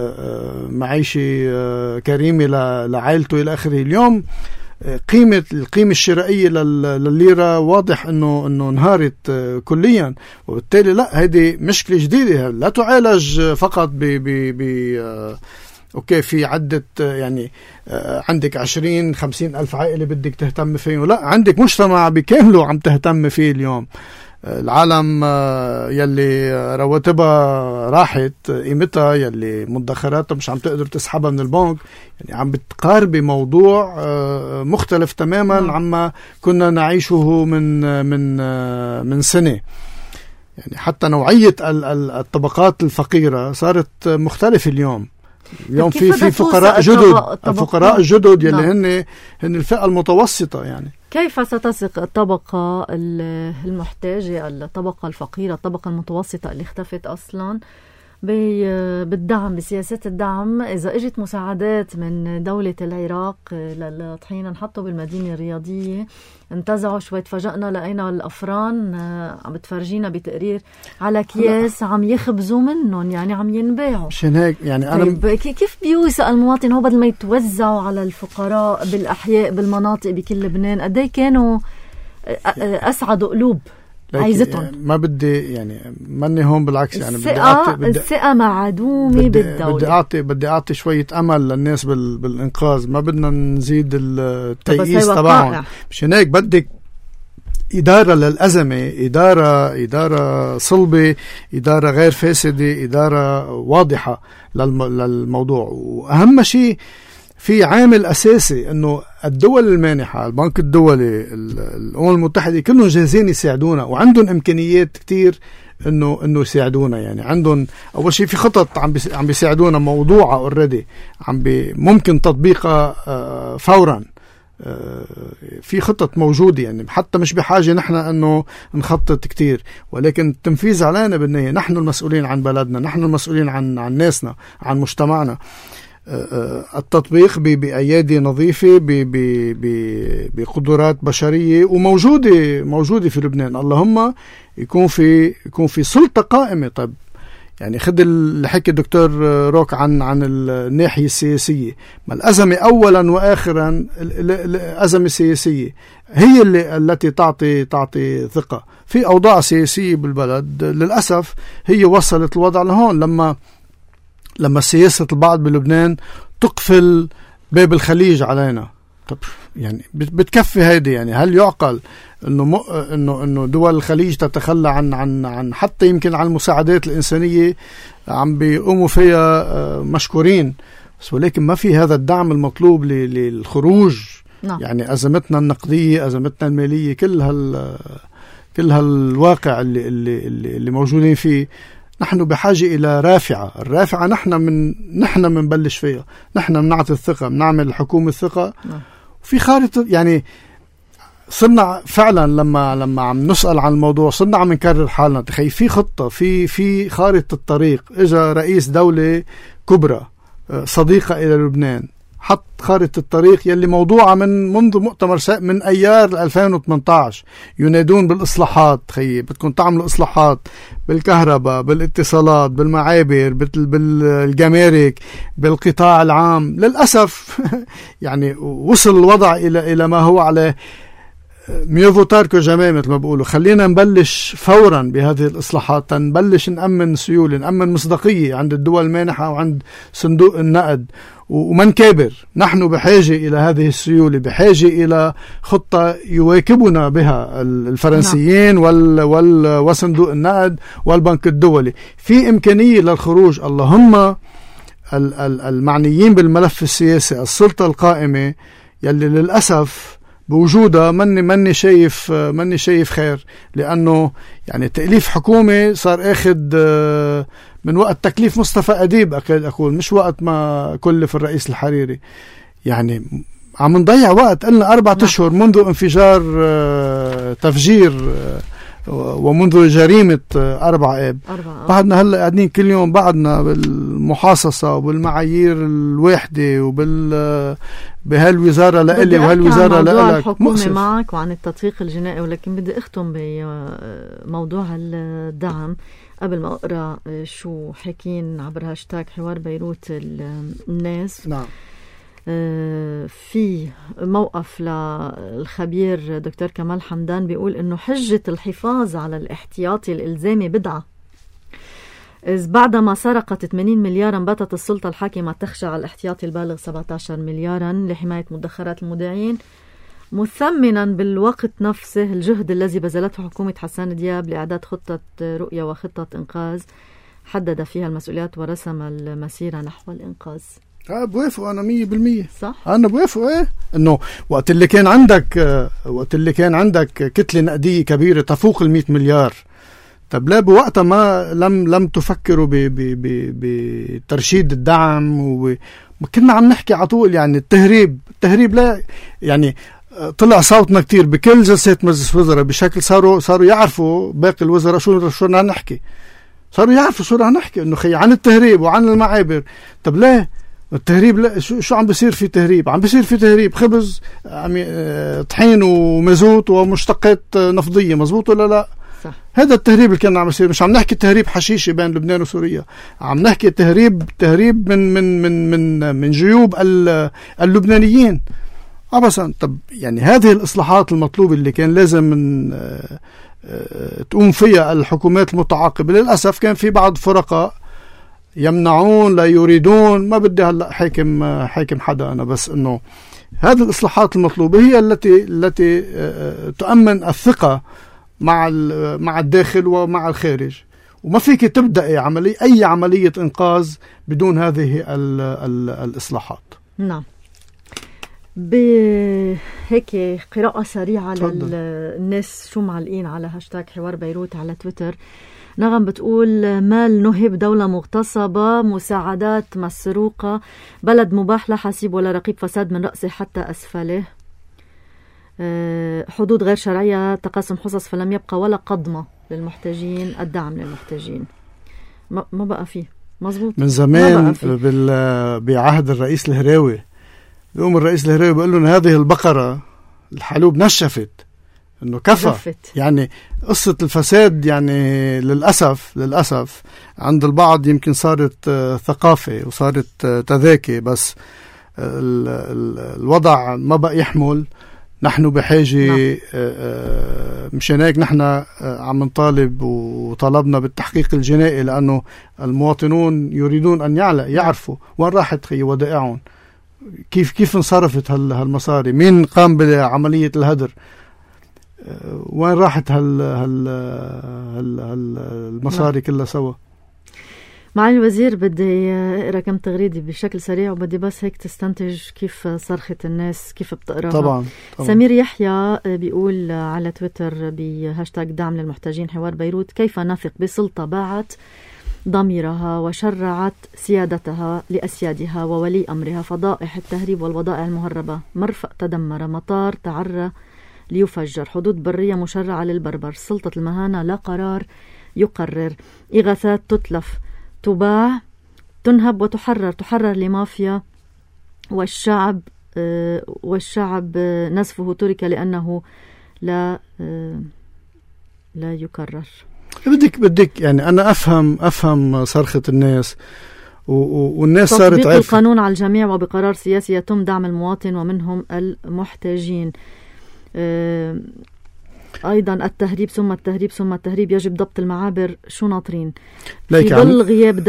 معيشة كريمة لعائلته إلى آخره. اليوم القيمة الشرائية للليرة واضح انه انهارت كليا، وبالتالي لا، هذه مشكلة جديدة لا تعالج فقط اوكي في عدة يعني عندك 20-50 ألف عائلة بدك تهتم فيه، لا، عندك مجتمع بكامله عم تهتم فيه اليوم. العالم يلي رواتبها راحت قيمتها، يلي مدخراتها مش عم تقدر تسحبها من البنك، يعني عم بتقاربي موضوع مختلف تماما عما كنا نعيشه من سنة. يعني حتى نوعية الطبقات الفقيرة صارت مختلفة اليوم في فقراء جدد، الفقراء الجدد يلي هن الفئة المتوسطة. يعني كيف ستثق الطبقة المحتاجة، الطبقة الفقيرة، الطبقة المتوسطة اللي اختفت أصلا بالدعم، بسياسات الدعم، إذا اجت مساعدات من دولة العراق للطحين نحطه بالمدينة الرياضية، انتزعوا شوي، تفاجأنا لقينا الأفران عم بتفرجينا بتقرير على أكياس عم يخبزوا منهم، يعني عم ينباعوا. مشان هيك يعني أنا كيف بيوثق المواطن هو بدل ما يتوزعوا على الفقراء بالأحياء بالمناطق بكل لبنان؟ قدي كانوا أسعدوا قلوب عايزتهم. يعني ما بدي يعني ماني هون، بالعكس يعني الثقة معدومة بالدولة. بدي أعطي شوية أمل للناس بالإنقاذ، ما بدنا نزيد التيئيس تبعهم. مشان هيك بدك إدارة للأزمة، إدارة صلبة، إدارة غير فاسدة، إدارة واضحة للموضوع. وأهم شيء في عامل أساسي إنه الدول المانحة، البنك الدولي، الأمم المتحدة، كلهم جاهزين يساعدونا وعندهم إمكانيات كتير إنه يساعدونا. يعني عندهم أول شيء في خطط عم بيساعدونا موضوعة أوريدي، ممكن تطبيقها فورا. في خطط موجودة، يعني حتى مش بحاجة نحن أنه نخطط كتير، ولكن التنفيذ علينا بالنهاية. نحن المسؤولين عن بلدنا، نحن المسؤولين عن ناسنا، عن مجتمعنا. التطبيق بأيادي نظيفة، بقدرات بشرية وموجودة في لبنان. اللهم يكون في سلطة قائمة. طيب يعني خد اللي حكي الدكتور روك عن الناحية السياسية. ما الأزمة أولا وآخرا الأزمة السياسية هي التي تعطي ثقة في أوضاع سياسية بالبلد. للأسف هي وصلت الوضع لهون، لما سياسة البعض بلبنان تقفل باب الخليج علينا. طب يعني بتكفي هيدي؟ يعني هل يعقل انه دول الخليج تتخلى عن حتى يمكن عن المساعدات الإنسانية عم بيقوموا فيها مشكورين، بس ولكن ما في هذا الدعم المطلوب للخروج. يعني أزمتنا النقدية، أزمتنا المالية، كل هالواقع اللي موجودين فيه، نحن بحاجة إلى رافعة. الرافعة نحن منبلش فيها، نحن بنعطي الثقة، بنعمل الحكومة الثقة. في خارطة، يعني صرنا فعلا لما عم نسأل عن الموضوع صرنا عم نكرر حالنا. تخيل في خطة، في خارطة الطريق. إجا رئيس دولة كبرى صديقة إلى لبنان، حط خارطة الطريق يلي موضوعة منذ مؤتمر من أيار 2018. ينادون بالإصلاحات. تخيل بدكم تعملوا إصلاحات بالكهرباء، بالاتصالات، بالمعابر، بالجمارك، بالقطاع العام. للأسف يعني وصل الوضع إلى ما هو عليه. ميو فوتار كو جامي مثل ما بقولوا. خلينا نبلش فورا بهذه الإصلاحات، نبلش نأمن سيولة، نأمن مصداقية عند الدول المانحة وعند صندوق النقد، وما نكابر. نحن بحاجة إلى هذه السيولة، بحاجة إلى خطة يواكبنا بها الفرنسيين وصندوق النقد والبنك الدولي. في إمكانية للخروج. اللهم المعنيين بالملف السياسي، السلطة القائمة يلي للأسف بوجودها مني شايف خير، لأنه يعني تأليف حكومة صار أخذ من وقت تكليف مصطفى أديب أقول، مش وقت ما كلف الرئيس الحريري. يعني عم نضيع وقت. قلنا 4 أشهر منذ انفجار تفجير ومنذ جريمة 4 آب. بعدنا هلأ قاعدين كل يوم بعدنا بالمحاصصة وبالمعايير الواحدة بهالوزارة لإلي وهالوزارة لإلك. الحكومة معك وعن التدقيق الجنائي، ولكن بدي أختم بموضوع الدعم قبل ما أقرأ شو حكين عبر هاشتاج حوار بيروت الناس. نعم. في موقف للخبير دكتور كمال حمدان بيقول إنه حجة الحفاظ على الاحتياطي الإلزامي بدعة، إذ بعدما سرقت 80 مليارا باتت السلطة الحاكمة تخشى على الاحتياطي البالغ 17 مليارا لحماية مدخرات المودعين، مثمنا بالوقت نفسه الجهد الذي بذلته حكومة حسان دياب لإعداد خطة رؤية وخطة إنقاذ حدد فيها المسؤوليات ورسم المسيرة نحو الإنقاذ. بوافق أنا 100%. صح؟ أنا بوافق. إنه وقت اللي كان عندك كتلة نقدية كبيرة تفوق 100 مليار، طب لا بوقتها ما لم تفكروا بترشيد الدعم؟ وكنا عم نحكي على طول يعني التهريب لا يعني طلع صوتنا كتير بكل جلسات مجلس الوزراء بشكل صاروا يعرفوا باقي الوزراء شو بدنا نحكي. صاروا يعرفوا شو بدنا نحكي، إنه خي عن التهريب وعن المعابر. طب لا التهريب لا، شو عم بيصير في تهريب؟ عم بيصير في تهريب خبز، طحين ومازوت ومشتقات نفطية، مزبوط ولا لا؟ صح. هذا التهريب اللي كان عم يصير. مش عم نحكي تهريب حشيشة بين لبنان وسوريا، عم نحكي تهريب من جيوب اللبنانيين عبسا. طب يعني هذه الإصلاحات المطلوبة اللي كان لازم تقوم فيها الحكومات المتعاقبة، للأسف كان في بعض فرقاء يمنعون لا يريدون. ما بدي هلا حاكم حدا أنا، بس إنه هذه الإصلاحات المطلوبة هي التي تؤمن الثقة مع الداخل ومع الخارج. وما فيك تبدأ أي عملية إنقاذ بدون هذه الإصلاحات. نعم. بهيك قراءة سريعة للناس شو معلقين على هاشتاج حوار بيروت على تويتر. نغم بتقول مال نهب، دولة مغتصبة، مساعدات مسروقة، بلد مباح لا حسيب ولا رقيب، فساد من رأسه حتى أسفله، حدود غير شرعية، تقاسم حصص فلم يبقى ولا قضمة للمحتاجين، الدعم للمحتاجين. ما بقى فيه. مزبوط. من زمان بعهد الرئيس الهراوي، يوم الرئيس الهراوي بيقول لهم هذه البقرة الحلوب نشفت، انه كفى. يعني قصة الفساد يعني للأسف عند البعض يمكن صارت ثقافة وصارت تذاكي، بس الوضع ما بقى يحمل. نحن بحاجة مشان هيك نحن عم نطالب وطلبنا بالتحقيق الجنائي، لأنه المواطنون يريدون أن يعرفوا وين راحت ودائعهم، كيف انصرفت هالمصاري، مين قام بعملية الهدر، وين راحت المصاري كلها سوا. معالي الوزير، بدي اقرا كم تغريدة بشكل سريع، وبدي بس هيك تستنتج كيف صرخة الناس كيف بتقراها. طبعا. سمير يحيى بيقول على تويتر بهاشتاج دعم للمحتاجين حوار بيروت: كيف نثق بسلطة باعت ضميرها وشرعت سيادتها لأسيادها وولي أمرها، فضائح التهريب والبضائع المهربة، مرفأ تدمر، مطار تعرى ليفجر، حدود برية مشرعة للبربر، سلطة المهانة لا قرار يقرر، إغاثات تتلف تباع تنهب تحرر لمافيا، والشعب نسفه ترك لأنه لا يكرر. بدك يعني أنا أفهم صرخة الناس، والناس صارت تطبيق القانون على الجميع وبقرار سياسي يتم دعم المواطن ومنهم المحتاجين. أيضا التهريب ثم التهريب ثم التهريب، يجب ضبط المعابر. شو ناطرين في ظل غياب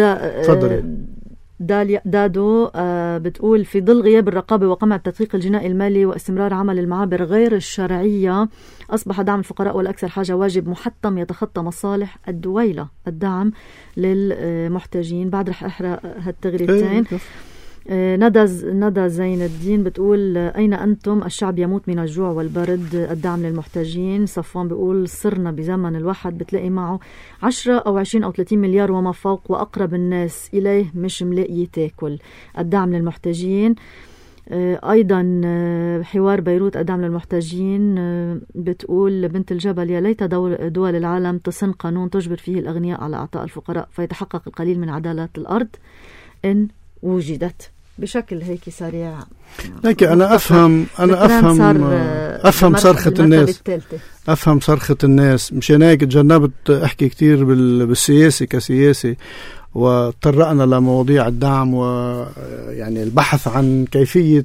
دادو بتقول في ظل غياب الرقابة وقمع التدقيق الجنائي المالي واستمرار عمل المعابر غير الشرعية، أصبح دعم الفقراء والأكثر حاجة واجب محتم يتخطى مصالح الدويلة. الدعم للمحتاجين. بعد رح أحرق هالتغريدتين. ندى زين الدين بتقول أين أنتم؟ الشعب يموت من الجوع والبرد، الدعم للمحتاجين. صفوان بيقول صرنا بزمن الواحد بتلاقي معه 10 أو 20 أو 30 مليار وما فوق، وأقرب الناس إليه مش ملاقي تاكل، الدعم للمحتاجين. أيضا حوار بيروت الدعم للمحتاجين بتقول بنت الجبل يا ليت دول العالم تصن قانون تجبر فيه الأغنياء على أعطاء الفقراء فيتحقق القليل من عدالة الأرض إن وجدت. بشكل هيك سريع. لكن أنا أفهم صرخة الناس. أفهم صرخة الناس. مشان هيك تجنبت أحكي كتير بالسياسي كسياسي، وطرقنا لمواضيع الدعم ويعني البحث عن كيفية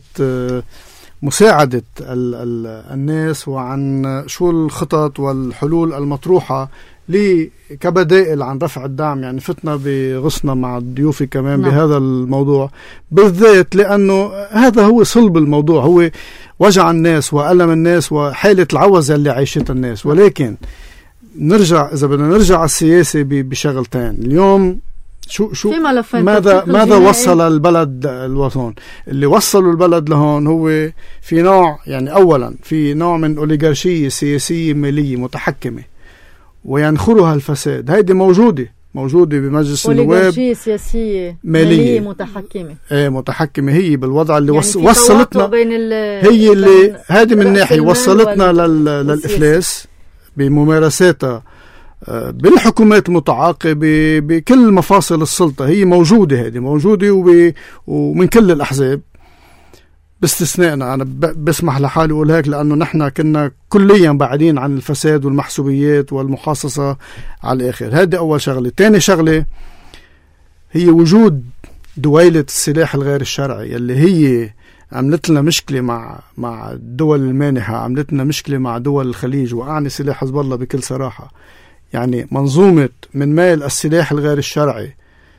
مساعدة الناس وعن شو الخطط والحلول المطروحة كبدائل عن رفع الدعم. يعني فتنا بغصنا مع ضيوفي كمان بهذا الموضوع بالذات، لأنه هذا هو صلب الموضوع، هو وجع الناس وألم الناس وحالة العوزة اللي عايشتها الناس. ولكن إذا بدنا نرجع على السياسة بشغلتين اليوم. شو ماذا وصل البلد الوطن؟ اللي وصلوا البلد لهون هو في نوع، يعني أولا في نوع من أوليغارشية سياسية مالية متحكمة وينخرها الفساد. هيدي موجودة بمجلس النواب. أوليغارشية سياسية مالية متحكمة. متحكمة هي بالوضع اللي يعني وصلتنا. هي اللي هذه من ناحية وصلتنا للإفلاس بممارساتها بالحكومات المتعاقبة بكل مفاصل السلطة. هي موجودة، هذه موجودة ومن كل الأحزاب باستثنائنا. أنا بسمح لحالي أقول هيك لأنه نحن كنا كليا بعيدين عن الفساد والمحسوبيات والمحاصصة على الآخر. هذه أول شغلة. تاني شغلة هي وجود دويلة السلاح الغير الشرعي اللي هي عملت لنا مشكلة مع الدول المانحة، عملت لنا مشكلة مع دول الخليج، وأعني سلاح حزب الله بكل صراحة. يعني منظومة من مال السلاح الغير الشرعي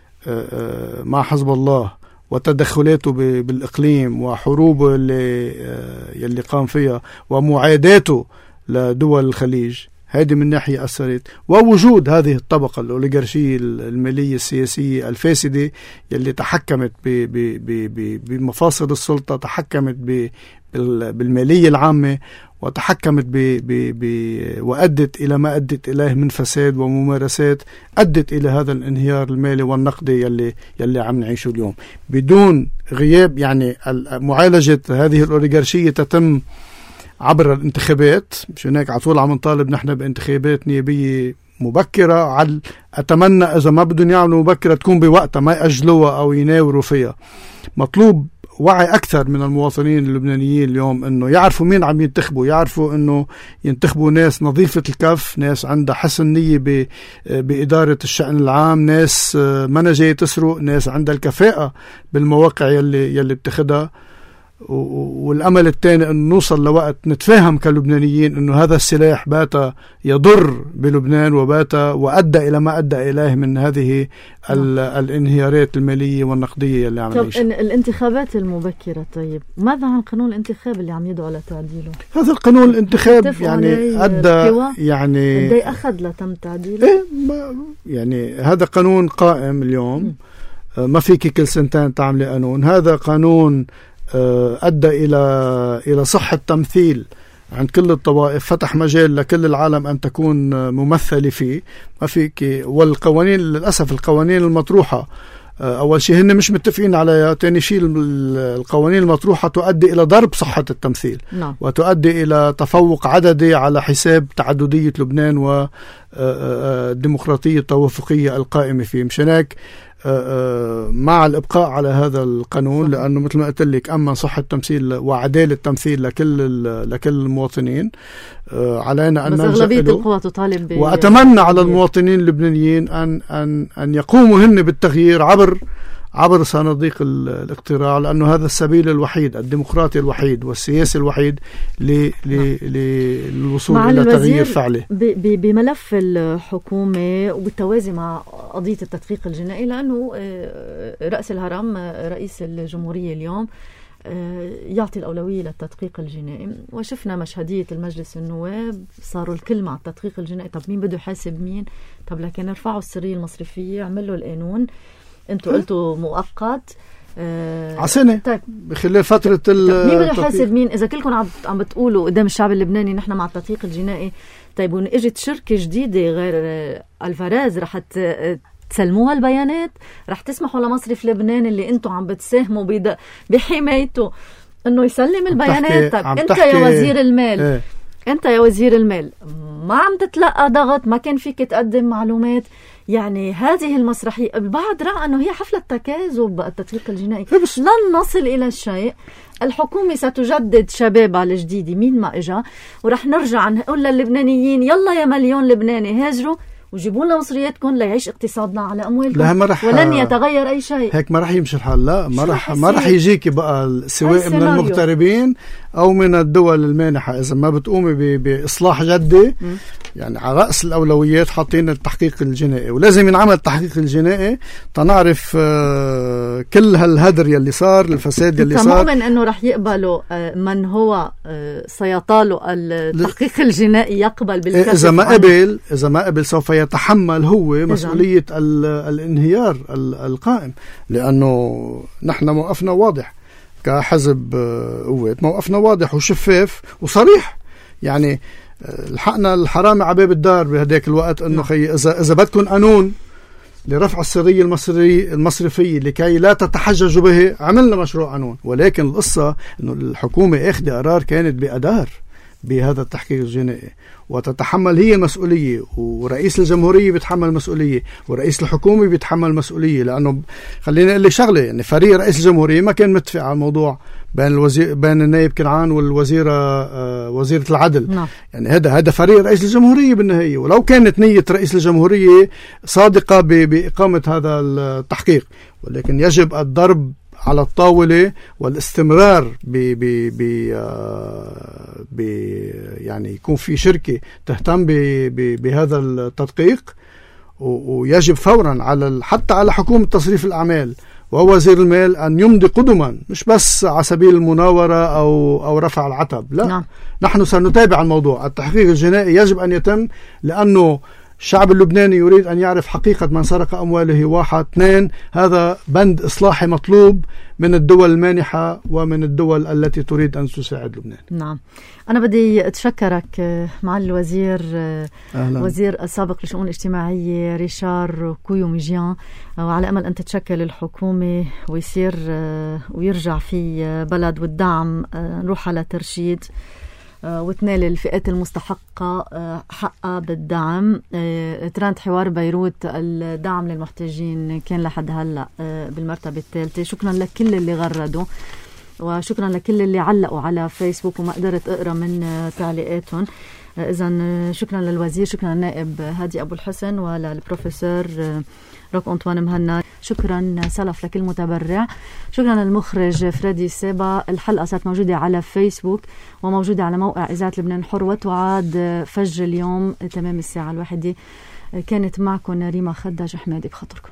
مع حزب الله وتدخلاته بالإقليم وحروبه اللي قام فيها ومعاداته لدول الخليج، هذه من ناحية أثرت. ووجود هذه الطبقة الأوليغارشية المالية السياسية الفاسدة اللي تحكمت بمفاصل السلطة، تحكمت بالمالية العامة، وتحكمت وأدت إلى ما أدت إليه من فساد وممارسات أدت إلى هذا الانهيار المالي والنقدي يلي عم نعيشه اليوم بدون غياب. يعني معالجة هذه الأوليغارشية تتم عبر الانتخابات. مش هناك على طول عم نطالب نحن بانتخابات نيابية مبكرة. أتمنى إذا ما بدهم يعملوا مبكرة تكون بوقتها، ما يأجلوها أو يناوروا فيها. مطلوب وعي أكثر من المواطنين اللبنانيين اليوم إنه يعرفوا مين عم ينتخبوا، يعرفوا إنه ينتخبوا ناس نظيفة الكف، ناس عندها حسن نية بإدارة الشأن العام، ناس ما جاي تسرق، ناس عندها الكفاءة بالمواقع يلي بتاخدها. والأمل الثاني أن نوصل لوقت نتفاهم كلبنانيين أنه هذا السلاح بات يضر بلبنان وأدى إلى ما أدى إليه من هذه الانهيارات المالية والنقدية اللي عم نعيشها. الانتخابات المبكرة، طيب ماذا عن قانون الانتخاب اللي عم يدعو لتعديله؟ هذا القانون الانتخاب يعني أدى يعني قد أخذ لتم تعديله؟ يعني هذا قانون قائم اليوم، ما فيك كل سنتين تعملي قانون. هذا قانون أدى إلى صحة تمثيل عند كل الطوائف، فتح مجال لكل العالم أن تكون ممثلة فيه. ما فيك. والقوانين للأسف القوانين المطروحة أول شيء هن مش متفقين عليها، تاني شيء القوانين المطروحة تؤدي إلى ضرب صحة التمثيل وتؤدي إلى تفوق عددي على حساب تعددية لبنان والديمقراطية التوافقية القائمة فيه. مشان هيك مع الإبقاء على هذا القانون، لأنه مثل ما قلت لك أما صحة التمثيل وعدالة التمثيل لكل المواطنين، علينا أن أغلبية القوى تطالب وأتمنى على المواطنين اللبنانيين أن يقوموا هن بالتغيير عبر صناديق الاقتراع، لأنه هذا السبيل الوحيد الديمقراطي الوحيد والسياسي الوحيد للوصول إلى تغيير فعلي بملف الحكومة وبالتوازي مع قضية التدقيق الجنائي، لأنه رأس الهرم رئيس الجمهورية اليوم يعطي الأولوية للتدقيق الجنائي، وشفنا مشهدية المجلس النواب صاروا الكل مع التدقيق الجنائي. طب مين بده يحاسب مين؟ طب لكن ارفعوا السرية المصرفية، عملوا القانون، انتوا قلتوا مؤقت عسنة. طيب بخلال فترة مين بده يحاسب مين؟ إذا كلكم عم بتقولوا قدام الشعب اللبناني نحن مع التدقيق الجنائي، طيب وإجت شركة جديدة غير الفراز رح تسلموها البيانات؟ رح تسمحوا لمصرف لبنان اللي انتم عم بتساهموا بحمايته انه يسلم البيانات؟ طيب انت يا وزير المال انت يا وزير المال ما عم تتلقى ضغط؟ ما كان فيك تقدم معلومات؟ يعني هذه المسرحية البعض رأى أنه هي حفلة تكاذب التدقيق الجنائي، لن نصل إلى الشيء. الحكومة ستجدد شبابها الجديد مين ما إجا، ورح نرجع نقول للبنانيين يلا يا مليون لبناني هاجروا وجيبوا لنا مصرياتكم ليعيش اقتصادنا على أموالكم، ولن يتغير أي شيء. هيك ما رح يمشي الحال. لا ما رح يجيكي بقى سواء من المغتربين أو من الدول المانحة إذا ما بتقومي بإصلاح جدي. يعني على رأس الأولويات حاطين التحقيق الجنائي، ولازم ينعمل التحقيق الجنائي تنعرف كل هالهدر يلي صار، الفساد يلي صار. مؤمن أنه رح يقبلوا من هو سيطاله التحقيق الجنائي يقبل بالكشف؟ إذا ما قبل سوف يتحمل هو مسؤولية الانهيار القائم، لأنه نحن موقفنا واضح كحزب قوات، موقفنا واضح وشفاف وصريح. يعني لحقنا الحرامي على باب الدار بهداك الوقت انه خي اذا بدكم قانون لرفع السرية المصرفية لكي لا تتحججوا به، عملنا مشروع قانون. ولكن القصة انه الحكومة اخذ قرار كانت بأدار بهذا التحقيق الجنائي، وتتحمل هي مسؤولية، ورئيس الجمهورية بيتحمل مسؤولية، ورئيس الحكومة بيتحمل مسؤولية. لأنه خلينا نقول لك شغلة، يعني فريق رئيس الجمهورية ما كان متفق على الموضوع بين النائب كنعان والوزيرة وزيرة العدل. يعني هذا فريق رئيس الجمهورية بالنهاية، ولو كانت نية رئيس الجمهورية صادقة بإقامة هذا التحقيق، ولكن يجب الضرب على الطاولة والاستمرار يعني يكون في شركة تهتم بهذا التدقيق، ويجب فورا حتى على حكومة تصريف الأعمال ووزير المال أن يمضي قدما، مش بس على سبيل المناورة أو رفع العتب. لا، نحن سنتابع الموضوع. التحقيق الجنائي يجب أن يتم، لأنه الشعب اللبناني يريد أن يعرف حقيقة من سرق أمواله. 1 2 هذا بند إصلاحي مطلوب من الدول المانحة ومن الدول التي تريد أن تساعد لبنان. نعم، أنا بدي أتشكرك معالي الوزير وزير السابق للشؤون الاجتماعية ريشار كويوميجيان، وعلى أمل أن تتشكل الحكومة ويصير ويرجع في بلد والدعم نروح على ترشيد وتنال الفئات المستحقة حقها بالدعم. ترند حوار بيروت الدعم للمحتاجين كان لحد هلأ بالمرتبة الثالثة. شكرا لكل اللي غردوا، وشكرا لكل اللي علقوا على فيسبوك وما قدرت أقرأ من تعليقاتهم. إذن شكرا للوزير، شكرا للنائب هادي أبو الحسن وللبروفيسور روك أنطوان مهنا. شكرا سلف لكل متبرع. شكرا للمخرج فريدي سيبا. الحلقة صارت موجودة على فيسبوك وموجودة على موقع إذاعة لبنان حر، وتعاد فجر اليوم تمام الساعة 1. كانت معكم ريما خداج. حمادي بخاطركم.